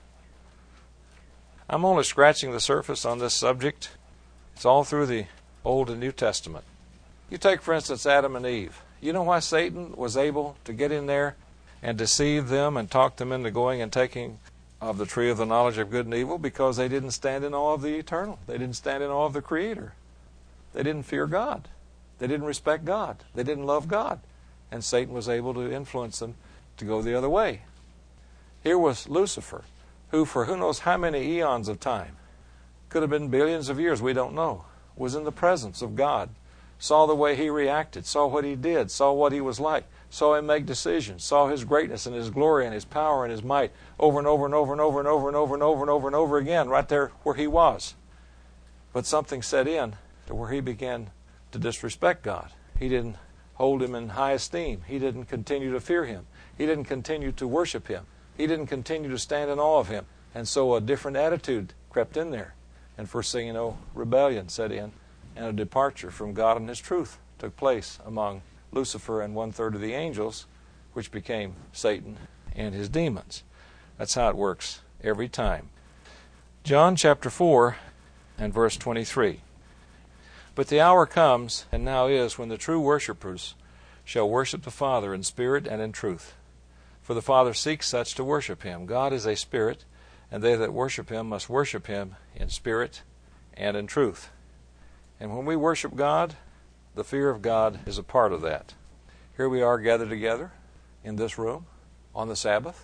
[SPEAKER 1] I'm only scratching the surface on this subject. It's all through the Old and New Testament. You take, for instance, Adam and Eve. You know why Satan was able to get in there and deceive them and talk them into going and taking of the tree of the knowledge of good and evil? Because they didn't stand in awe of the eternal. They didn't stand in awe of the Creator. They didn't fear God. They didn't respect God. They didn't love God. And Satan was able to influence them to go the other way. Here was Lucifer, who for who knows how many eons of time, could have been billions of years, we don't know, was in the presence of God, saw the way he reacted, saw what he did, saw what he was like, saw him make decisions, saw his greatness and his glory and his power and his might over and over and over and over and over and over and over and over and over again, right there where he was. But something set in to where he began to disrespect God. He didn't hold him in high esteem. He didn't continue to fear him. He didn't continue to worship him. He didn't continue to stand in awe of him. And so a different attitude crept in there. And first thing you know, rebellion set in, and a departure from God and His truth took place among Lucifer and 1/3 of the angels, which became Satan and his demons. That's how it works every time. John chapter 4 and verse 23. But the hour comes, and now is, when the true worshipers shall worship the Father in spirit and in truth. For the Father seeks such to worship Him. God is a spirit, and they that worship Him must worship Him in spirit and in truth. And when we worship God, the fear of God is a part of that. Here we are gathered together in this room on the Sabbath.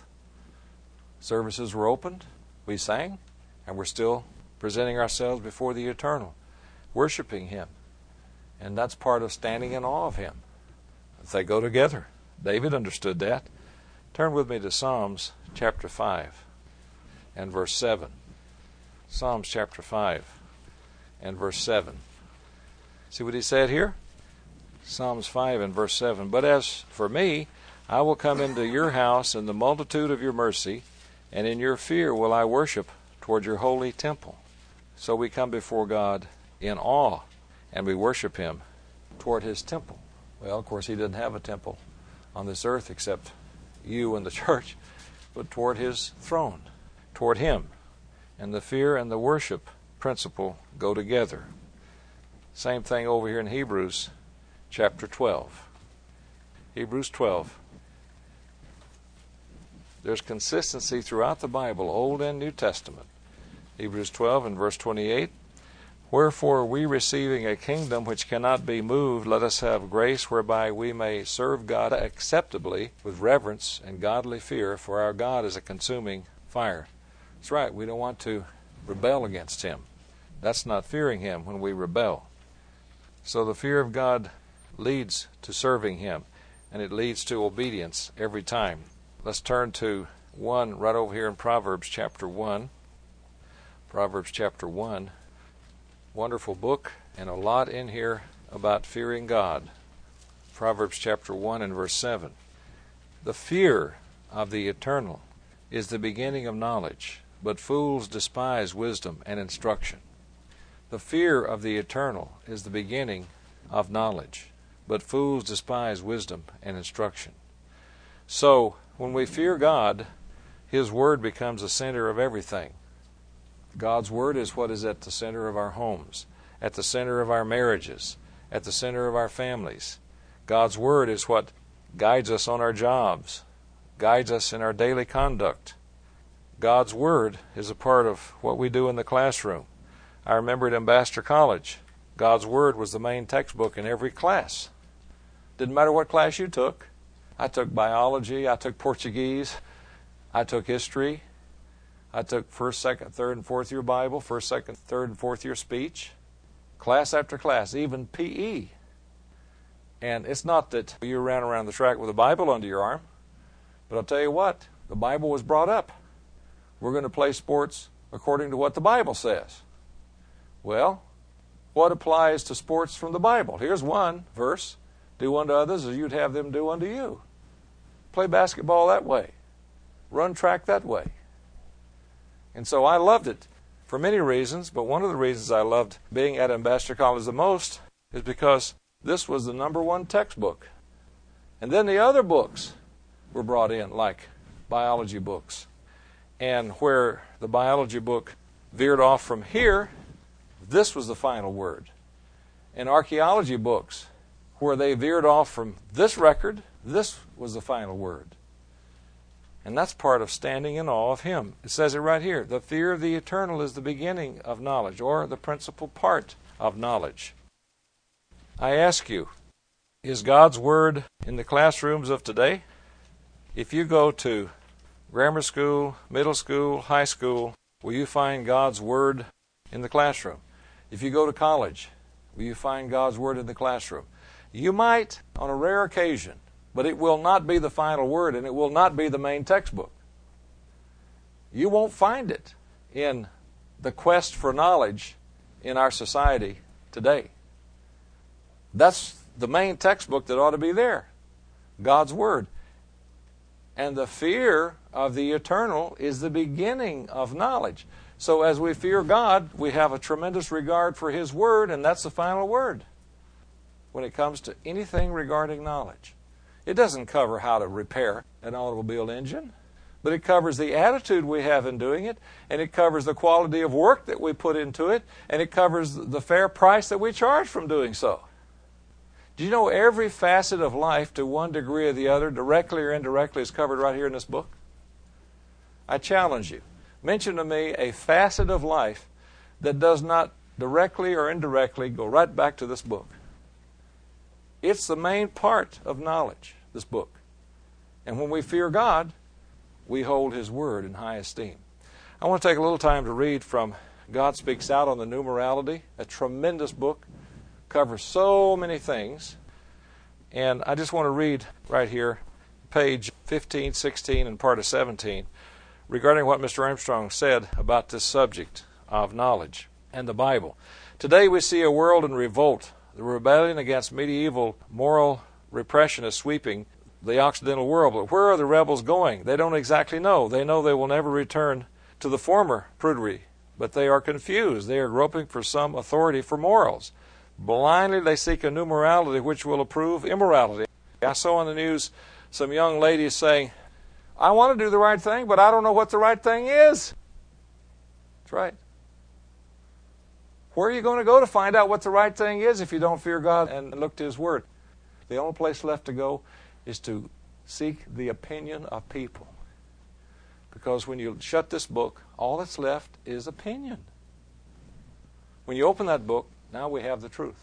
[SPEAKER 1] Services were opened, we sang, and we're still presenting ourselves before the Eternal, worshiping Him. And that's part of standing in awe of Him. They go together. David understood that. Turn with me to Psalms chapter 5 and verse 7. Psalms chapter 5 and verse 7. See what he said here? Psalms 5 and verse 7. But as for me, I will come into your house in the multitude of your mercy, and in your fear will I worship toward your holy temple. So we come before God in awe, and we worship Him toward His temple. Well, of course, He didn't have a temple on this earth except you and the church, but toward His throne, toward Him. And the fear and the worship principle go together. Same thing over here in Hebrews chapter 12. Hebrews 12. There's consistency throughout the Bible, Old and New Testament. Hebrews 12 and verse 28. Wherefore we receiving a kingdom which cannot be moved, let us have grace whereby we may serve God acceptably with reverence and godly fear, for our God is a consuming fire. That's right, we don't want to rebel against Him. That's not fearing Him when we rebel. So the fear of God leads to serving Him, and it leads to obedience every time. Let's turn to one right over here in Proverbs chapter 1. Proverbs chapter 1. Wonderful book, and a lot in here about fearing God. Proverbs chapter 1 and verse 7. The fear of the eternal is the beginning of knowledge, but fools despise wisdom and instruction. The fear of the eternal is the beginning of knowledge, but fools despise wisdom and instruction. So, when we fear God, His Word becomes the center of everything. God's Word is what is at the center of our homes, at the center of our marriages, at the center of our families. God's Word is what guides us on our jobs, guides us in our daily conduct. God's Word is a part of what we do in the classroom. I remember at Ambassador College, God's Word was the main textbook in every class. Didn't matter what class you took. I took biology, I took Portuguese, I took history, I took first, second, third, and fourth year Bible, first, second, third, and fourth year speech, class after class, even PE. And it's not that you ran around the track with a Bible under your arm, but I'll tell you what, the Bible was brought up. We're going to play sports according to what the Bible says. Well, what applies to sports from the Bible? Here's one verse. Do unto others as you'd have them do unto you. Play basketball that way. run track that way. And so I loved it for many reasons, but one of the reasons I loved being at Ambassador College the most is because this was the #1 textbook. And then the other books were brought in, like biology books. And where the biology book veered off from here, this was the final word. And archaeology books, where they veered off from this record, this was the final word. And that's part of standing in awe of Him. It says it right here. The fear of the eternal is the beginning of knowledge, or the principal part of knowledge. I ask you, is God's Word in the classrooms of today? If you go to grammar school, middle school, high school, will you find God's Word in the classroom? If you go to college, will you find God's Word in the classroom? You might on a rare occasion, but it will not be the final word, and it will not be the main textbook. You won't find it in the quest for knowledge in our society today. That's the main textbook that ought to be there, God's Word. And the fear of the eternal is the beginning of knowledge. So as we fear God, we have a tremendous regard for His Word, and that's the final word when it comes to anything regarding knowledge. It doesn't cover how to repair an automobile engine, but it covers the attitude we have in doing it, and it covers the quality of work that we put into it, and it covers the fair price that we charge from doing so. Do you know every facet of life to one degree or the other, directly or indirectly, is covered right here in this book? I challenge you. Mention to me a facet of life that does not directly or indirectly go right back to this book. It's the main part of knowledge, this book. And when we fear God, we hold His Word in high esteem. I want to take a little time to read from God Speaks Out on the Numerality, a tremendous book, covers so many things. And I just want to read right here, page 15, 16, and part of 17, regarding what Mr. Armstrong said about this subject of knowledge and the Bible. Today we see a world in revolt. The rebellion against medieval moral repression is sweeping the Occidental world. But where are the rebels going? They don't exactly know. They know they will never return to the former prudery, but they are confused. They are groping for some authority for morals. Blindly they seek a new morality which will approve immorality. I saw on the news some young ladies saying, I want to do the right thing, but I don't know what the right thing is. That's right. Where are you going to go to find out what the right thing is if you don't fear God and look to His Word? The only place left to go is to seek the opinion of people. Because when you shut this book, all that's left is opinion. When you open that book, now we have the truth.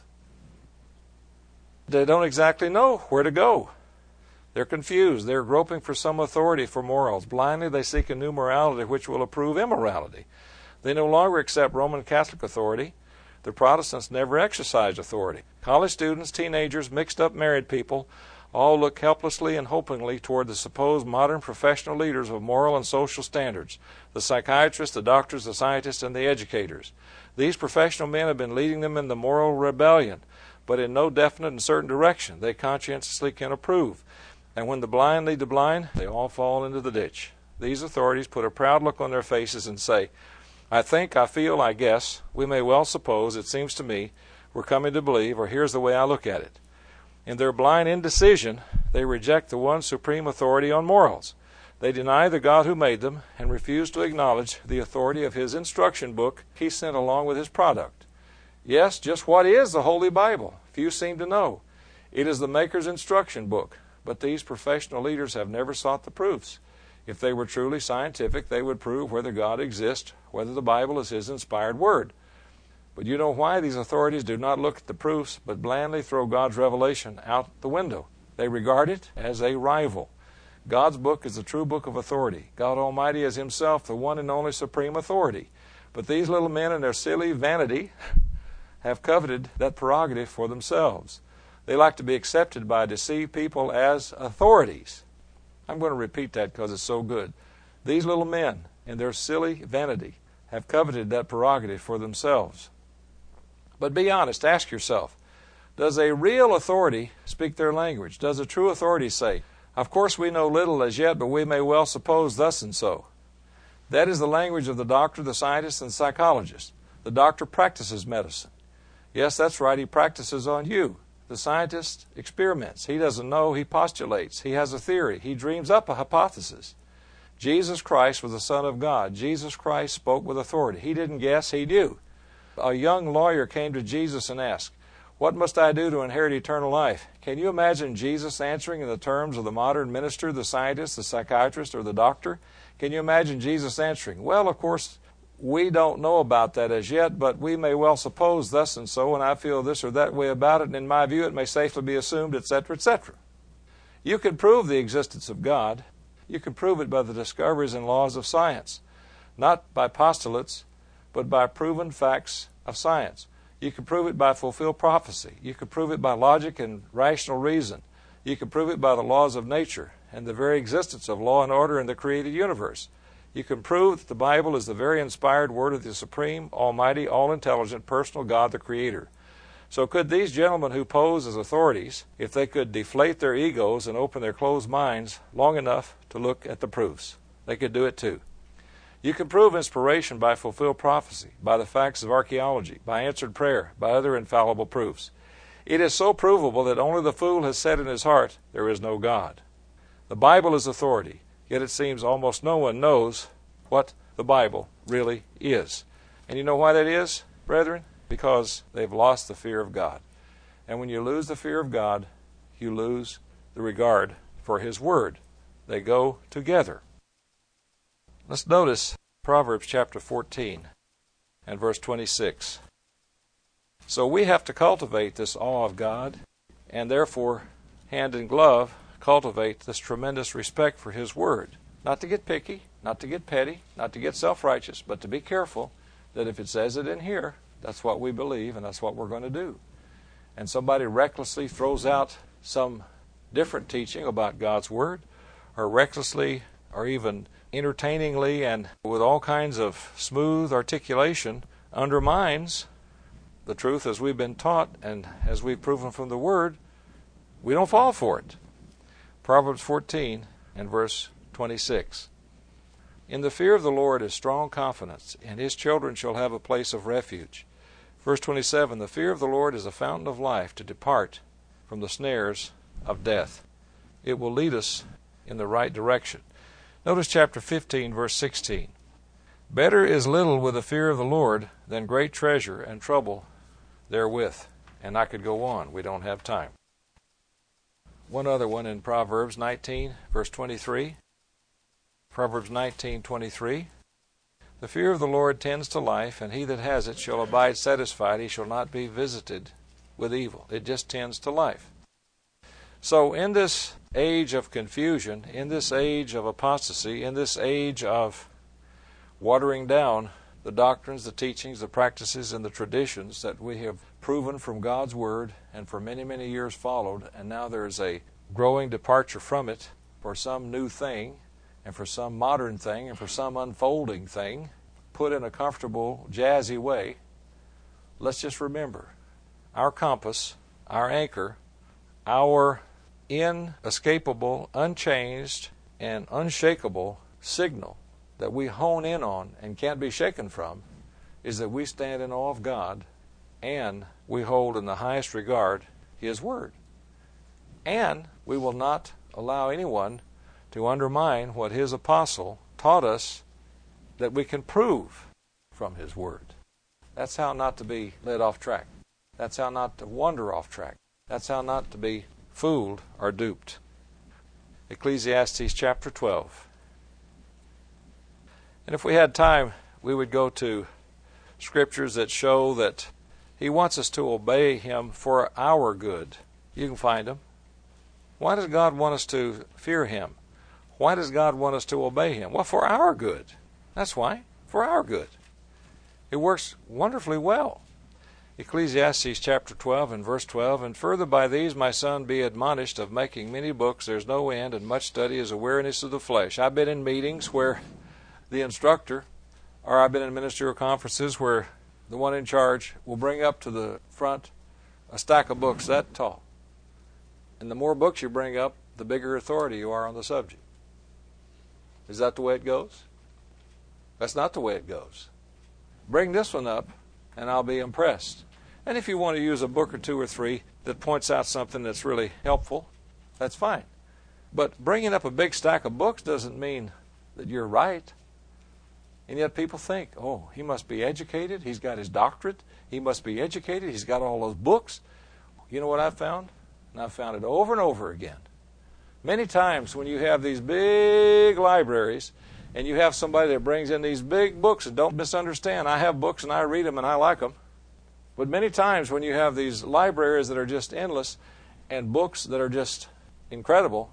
[SPEAKER 1] They don't exactly know where to go. They're confused. They're groping for some authority for morals. Blindly they seek a new morality which will approve immorality. They no longer accept Roman Catholic authority. The Protestants never exercised authority. College students, teenagers, mixed-up married people all look helplessly and hopingly toward the supposed modern professional leaders of moral and social standards, the psychiatrists, the doctors, the scientists, and the educators. These professional men have been leading them in the moral rebellion, but in no definite and certain direction they conscientiously can approve. And when the blind lead the blind, they all fall into the ditch. These authorities put a proud look on their faces and say, I think, I feel, I guess, we may well suppose, it seems to me, we're coming to believe, or here's the way I look at it. In their blind indecision, they reject the one supreme authority on morals. They deny the God who made them and refuse to acknowledge the authority of His instruction book He sent along with His product. Yes, just what is the Holy Bible? Few seem to know. It is the Maker's instruction book, but these professional leaders have never sought the proofs. If they were truly scientific, they would prove whether God exists, whether the Bible is His inspired Word. But you know why these authorities do not look at the proofs, but blandly throw God's revelation out the window? They regard it as a rival. God's book is the true book of authority. God Almighty is Himself the one and only supreme authority. But these little men in their silly vanity have coveted that prerogative for themselves. They like to be accepted by deceived people as authorities. I'm going to repeat that because it's so good. These little men, in their silly vanity, have coveted that prerogative for themselves. But be honest, ask yourself, does a real authority speak their language? Does a true authority say, Of course we know little as yet, but we may well suppose thus and so. That is the language of the doctor, the scientist, and the psychologist. The doctor practices medicine. Yes, that's right, he practices on you. The scientist experiments. He doesn't know, he postulates. He has a theory. He dreams up a hypothesis. Jesus Christ was the Son of God. Jesus Christ spoke with authority. He didn't guess, he knew. A young lawyer came to Jesus and asked, "What must I do to inherit eternal life?" Can you imagine Jesus answering in the terms of the modern minister, the scientist, the psychiatrist, or the doctor? Can you imagine Jesus answering, "Well, of course, we don't know about that as yet, but we may well suppose thus and so, and I feel this or that way about it, and in my view it may safely be assumed," etc., etc. You can prove the existence of God. You can prove it by the discoveries and laws of science, not by postulates, but by proven facts of science. You can prove it by fulfilled prophecy. You can prove it by logic and rational reason. You can prove it by the laws of nature and the very existence of law and order in the created universe. You can prove that the Bible is the very inspired word of the supreme, almighty, all-intelligent, personal God, the Creator. So could these gentlemen who pose as authorities, if they could deflate their egos and open their closed minds long enough to look at the proofs, they could do it too. You can prove inspiration by fulfilled prophecy, by the facts of archaeology, by answered prayer, by other infallible proofs. It is so provable that only the fool has said in his heart, "There is no God." The Bible is authority, yet it seems almost no one knows what the Bible really is. And you know why that is, brethren? Because they've lost the fear of God. And when you lose the fear of God, you lose the regard for His Word. They go together. Let's notice Proverbs chapter 14 and verse 26. So we have to cultivate this awe of God, and therefore, hand in glove, cultivate this tremendous respect for His Word. Not to get picky, not to get petty, not to get self-righteous, but to be careful that if it says it in here, that's what we believe and that's what we're going to do. And somebody recklessly throws out some different teaching about God's Word, or recklessly or even entertainingly and with all kinds of smooth articulation undermines the truth as we've been taught and as we've proven from the Word, we don't fall for it. Proverbs 14 and verse 26. In the fear of the Lord is strong confidence, and His children shall have a place of refuge. Verse 27, the fear of the Lord is a fountain of life to depart from the snares of death. It will lead us in the right direction. Notice chapter 15, verse 16. Better is little with the fear of the Lord than great treasure and trouble therewith. And I could go on. We don't have time. One other one in Proverbs 19, verse 23. Proverbs 19:23. The fear of the Lord tends to life, and he that has it shall abide satisfied. He shall not be visited with evil. It just tends to life. So in this age of confusion, in this age of apostasy, in this age of watering down the doctrines, the teachings, the practices, and the traditions that we have proven from God's Word and for many, many years followed, and now there's a growing departure from it for some new thing, and for some modern thing, and for some unfolding thing, put in a comfortable, jazzy way, let's just remember, our compass, our anchor, our inescapable, unchanged, and unshakable signal that we hone in on and can't be shaken from is that we stand in awe of God and we hold in the highest regard His Word. And we will not allow anyone to undermine what His apostle taught us that we can prove from His Word. That's how not to be led off track. That's how not to wander off track. That's how not to be fooled or duped. Ecclesiastes chapter 12. And if we had time, we would go to scriptures that show that He wants us to obey Him for our good. You can find them. Why does God want us to fear Him? Why does God want us to obey Him? Well, for our good. That's why. For our good. It works wonderfully well. Ecclesiastes chapter 12 and verse 12, and further by these, my son, be admonished of making many books. There's no end, and much study is a weariness of the flesh. I've been in meetings where the instructor, or I've been in ministerial conferences where the one in charge will bring up to the front a stack of books that tall. And the more books you bring up, the bigger authority you are on the subject. Is that the way it goes? That's not the way it goes. Bring this one up, and I'll be impressed. And if you want to use a book or two or three that points out something that's really helpful, that's fine. But bringing up a big stack of books doesn't mean that you're right. And yet people think, oh, he must be educated. He's got his doctorate. He must be educated. He's got all those books. You know what I've found? And I've found it over and over again. Many times when you have these big libraries and you have somebody that brings in these big books, and don't misunderstand, I have books and I read them and I like them. But many times when you have these libraries that are just endless and books that are just incredible,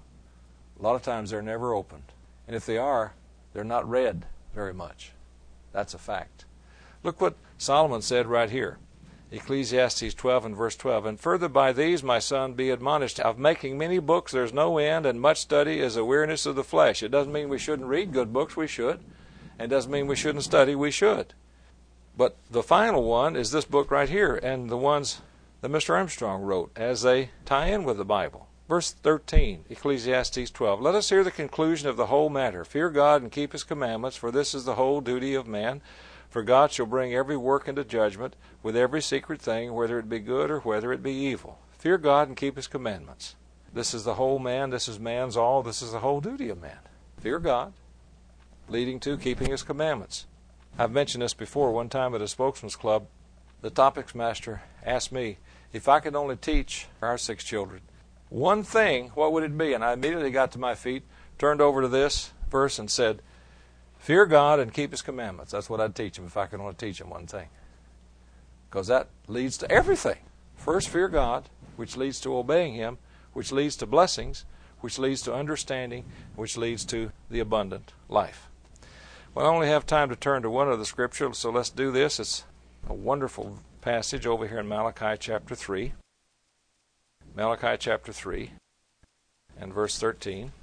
[SPEAKER 1] a lot of times they're never opened. And if they are, they're not read very much. That's a fact. Look what Solomon said right here. Ecclesiastes 12 and verse 12. And further by these, my son, be admonished. Of making many books there's no end, and much study is a weariness of the flesh. It doesn't mean we shouldn't read good books. We should. And it doesn't mean we shouldn't study. We should. But the final one is this book right here, and the ones that Mr. Armstrong wrote as they tie in with the Bible. Verse 13, Ecclesiastes 12. Let us hear the conclusion of the whole matter. Fear God and keep his commandments, for this is the whole duty of man. For God shall bring every work into judgment with every secret thing, whether it be good or whether it be evil. Fear God and keep his commandments. This is the whole man. This is man's all. This is the whole duty of man. Fear God, leading to keeping his commandments. I've mentioned this before. One time at a spokesman's club, the topics master asked me if I could only teach our 6 children one thing, what would it be? And I immediately got to my feet, turned over to this verse and said, fear God and keep his commandments. That's what I'd teach them if I could only teach them one thing. Because that leads to everything. First, fear God, which leads to obeying him, which leads to blessings, which leads to understanding, which leads to the abundant life. Well, I only have time to turn to one of the scriptures, so let's do this. It's a wonderful passage over here in Malachi chapter 3. Malachi chapter 3 and verse 13.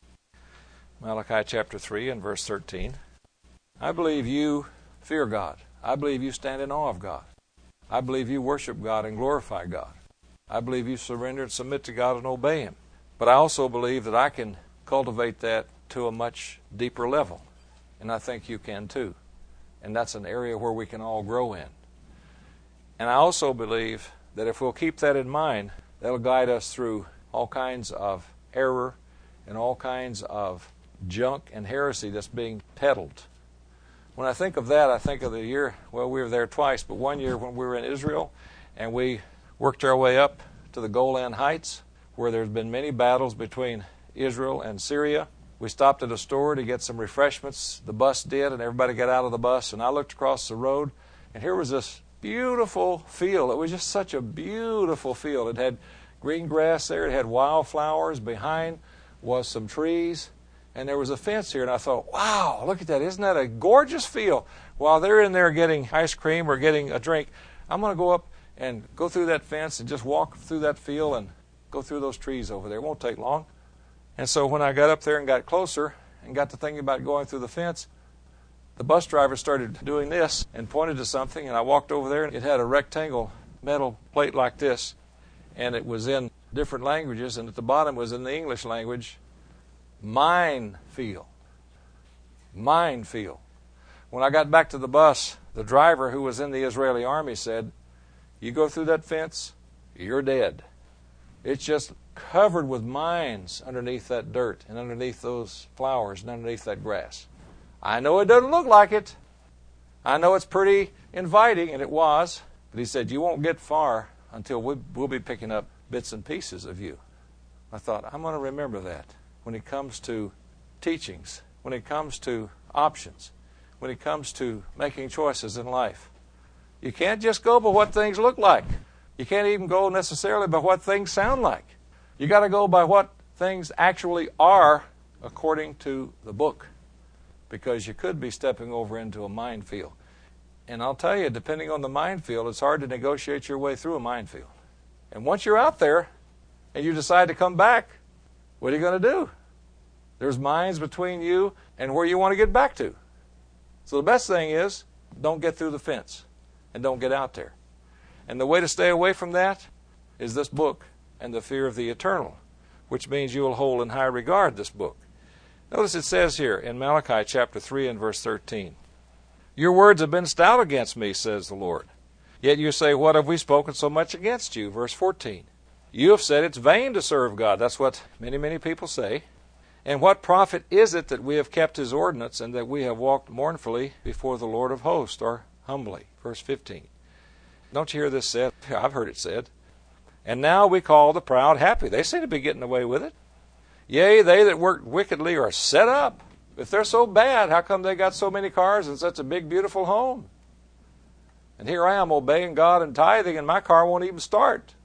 [SPEAKER 1] Malachi chapter 3 and verse 13. I believe you fear God. I believe you stand in awe of God. I believe you worship God and glorify God. I believe you surrender and submit to God and obey him. But I also believe that I can cultivate that to a much deeper level. And I think you can too. And that's an area where we can all grow in. And I also believe that if we'll keep that in mind, that'll guide us through all kinds of error and all kinds of junk and heresy that's being peddled. When I think of that, I think of the year, well, we were there twice, but one year when we were in Israel and we worked our way up to the Golan Heights, where there's been many battles between Israel and Syria. We stopped at a store to get some refreshments. The bus did, and everybody got out of the bus, and I looked across the road, and here was this beautiful field. It was just such a beautiful field. It had green grass there. It had wildflowers. Behind was some trees. And there was a fence here. And I thought, wow, look at that. Isn't that a gorgeous field? While they're in there getting ice cream or getting a drink, I'm going to go up and go through that fence and just walk through that field and go through those trees over there. It won't take long. And so when I got up there and got closer and got to thinking about going through the fence, the bus driver started doing this and pointed to something, and I walked over there, and it had a rectangle metal plate like this, and it was in different languages, and at the bottom was in the English language, minefield. Minefield. When I got back to the bus, the driver who was in the Israeli army said, you go through that fence, you're dead. It's just covered with mines underneath that dirt and underneath those flowers and underneath that grass. I know it doesn't look like it. I know it's pretty inviting, and it was. But he said, you won't get far until we'll be picking up bits and pieces of you. I thought, I'm going to remember that when it comes to teachings, when it comes to options, when it comes to making choices in life. You can't just go by what things look like. You can't even go necessarily by what things sound like. You got to go by what things actually are according to the book. Because you could be stepping over into a minefield. And I'll tell you, depending on the minefield, it's hard to negotiate your way through a minefield. And once you're out there and you decide to come back, what are you going to do? There's mines between you and where you want to get back to. So the best thing is, don't get through the fence and don't get out there. And the way to stay away from that is this book and the fear of the eternal, which means you will hold in high regard this book. Notice it says here in Malachi chapter 3 and verse 13, "Your words have been stout against me, says the Lord. Yet you say, what have we spoken so much against you?" Verse 14, "You have said it's vain to serve God." That's what many people say. "And what profit is it that we have kept his ordinance and that we have walked mournfully before the Lord of hosts," or humbly. Verse 15. Don't you hear this said? I've heard it said. "And now we call the proud happy." They seem to be getting away with it. "Yea, they that work wickedly are set up." If they're so bad, how come they got so many cars and such a big, beautiful home? And here I am obeying God and tithing, and my car won't even start.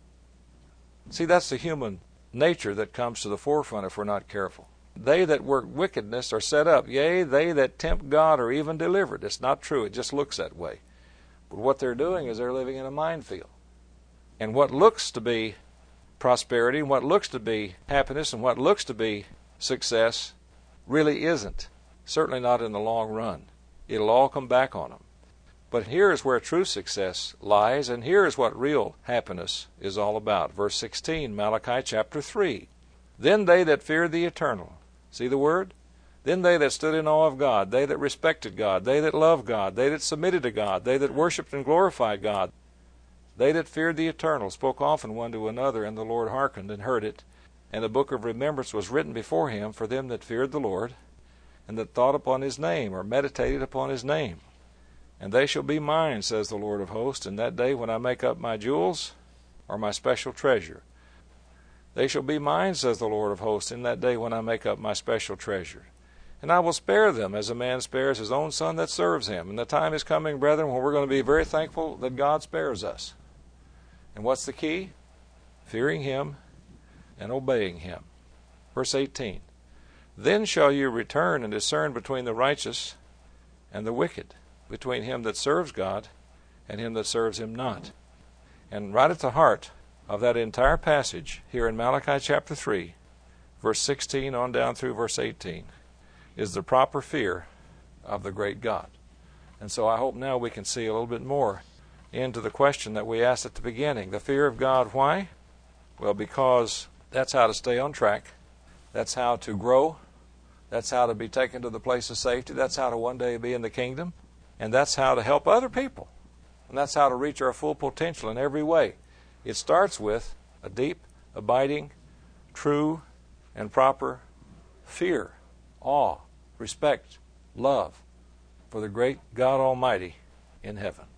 [SPEAKER 1] See, that's the human nature that comes to the forefront if we're not careful. "They that work wickedness are set up. Yea, they that tempt God are even delivered." It's not true. It just looks that way. But what they're doing is they're living in a minefield. And what looks to be prosperity, and what looks to be happiness, and what looks to be success really isn't. Certainly not in the long run. It'll all come back on them. But here is where true success lies, and here is what real happiness is all about. Verse 16, Malachi chapter 3. "Then they that feared the eternal," see the word? "Then they that stood in awe of God, they that respected God, they that loved God, they that submitted to God, they that worshipped and glorified God, they that feared the eternal, spoke often one to another, and the Lord hearkened and heard it. And the book of remembrance was written before him for them that feared the Lord, and that thought upon his name," or meditated upon his name. "And they shall be mine, says the Lord of hosts, in that day when I make up my jewels," or my special treasure. "They shall be mine, says the Lord of hosts, in that day when I make up my special treasure. And I will spare them as a man spares his own son that serves him." And the time is coming, brethren, when we're going to be very thankful that God spares us. And what's the key? Fearing him and obeying him. Verse 18, "Then shall you return and discern between the righteous and the wicked, between him that serves God and him that serves him not." And right at the heart of that entire passage here in Malachi chapter 3, verse 16 on down through verse 18, is the proper fear of the great God. And so I hope now we can see a little bit more into the question that we asked at the beginning. The fear of God, why? Well, because that's how to stay on track. That's how to grow. That's how to be taken to the place of safety. That's how to one day be in the kingdom. And that's how to help other people. And that's how to reach our full potential in every way. It starts with a deep, abiding, true, and proper fear, awe, respect, love for the great God Almighty in heaven.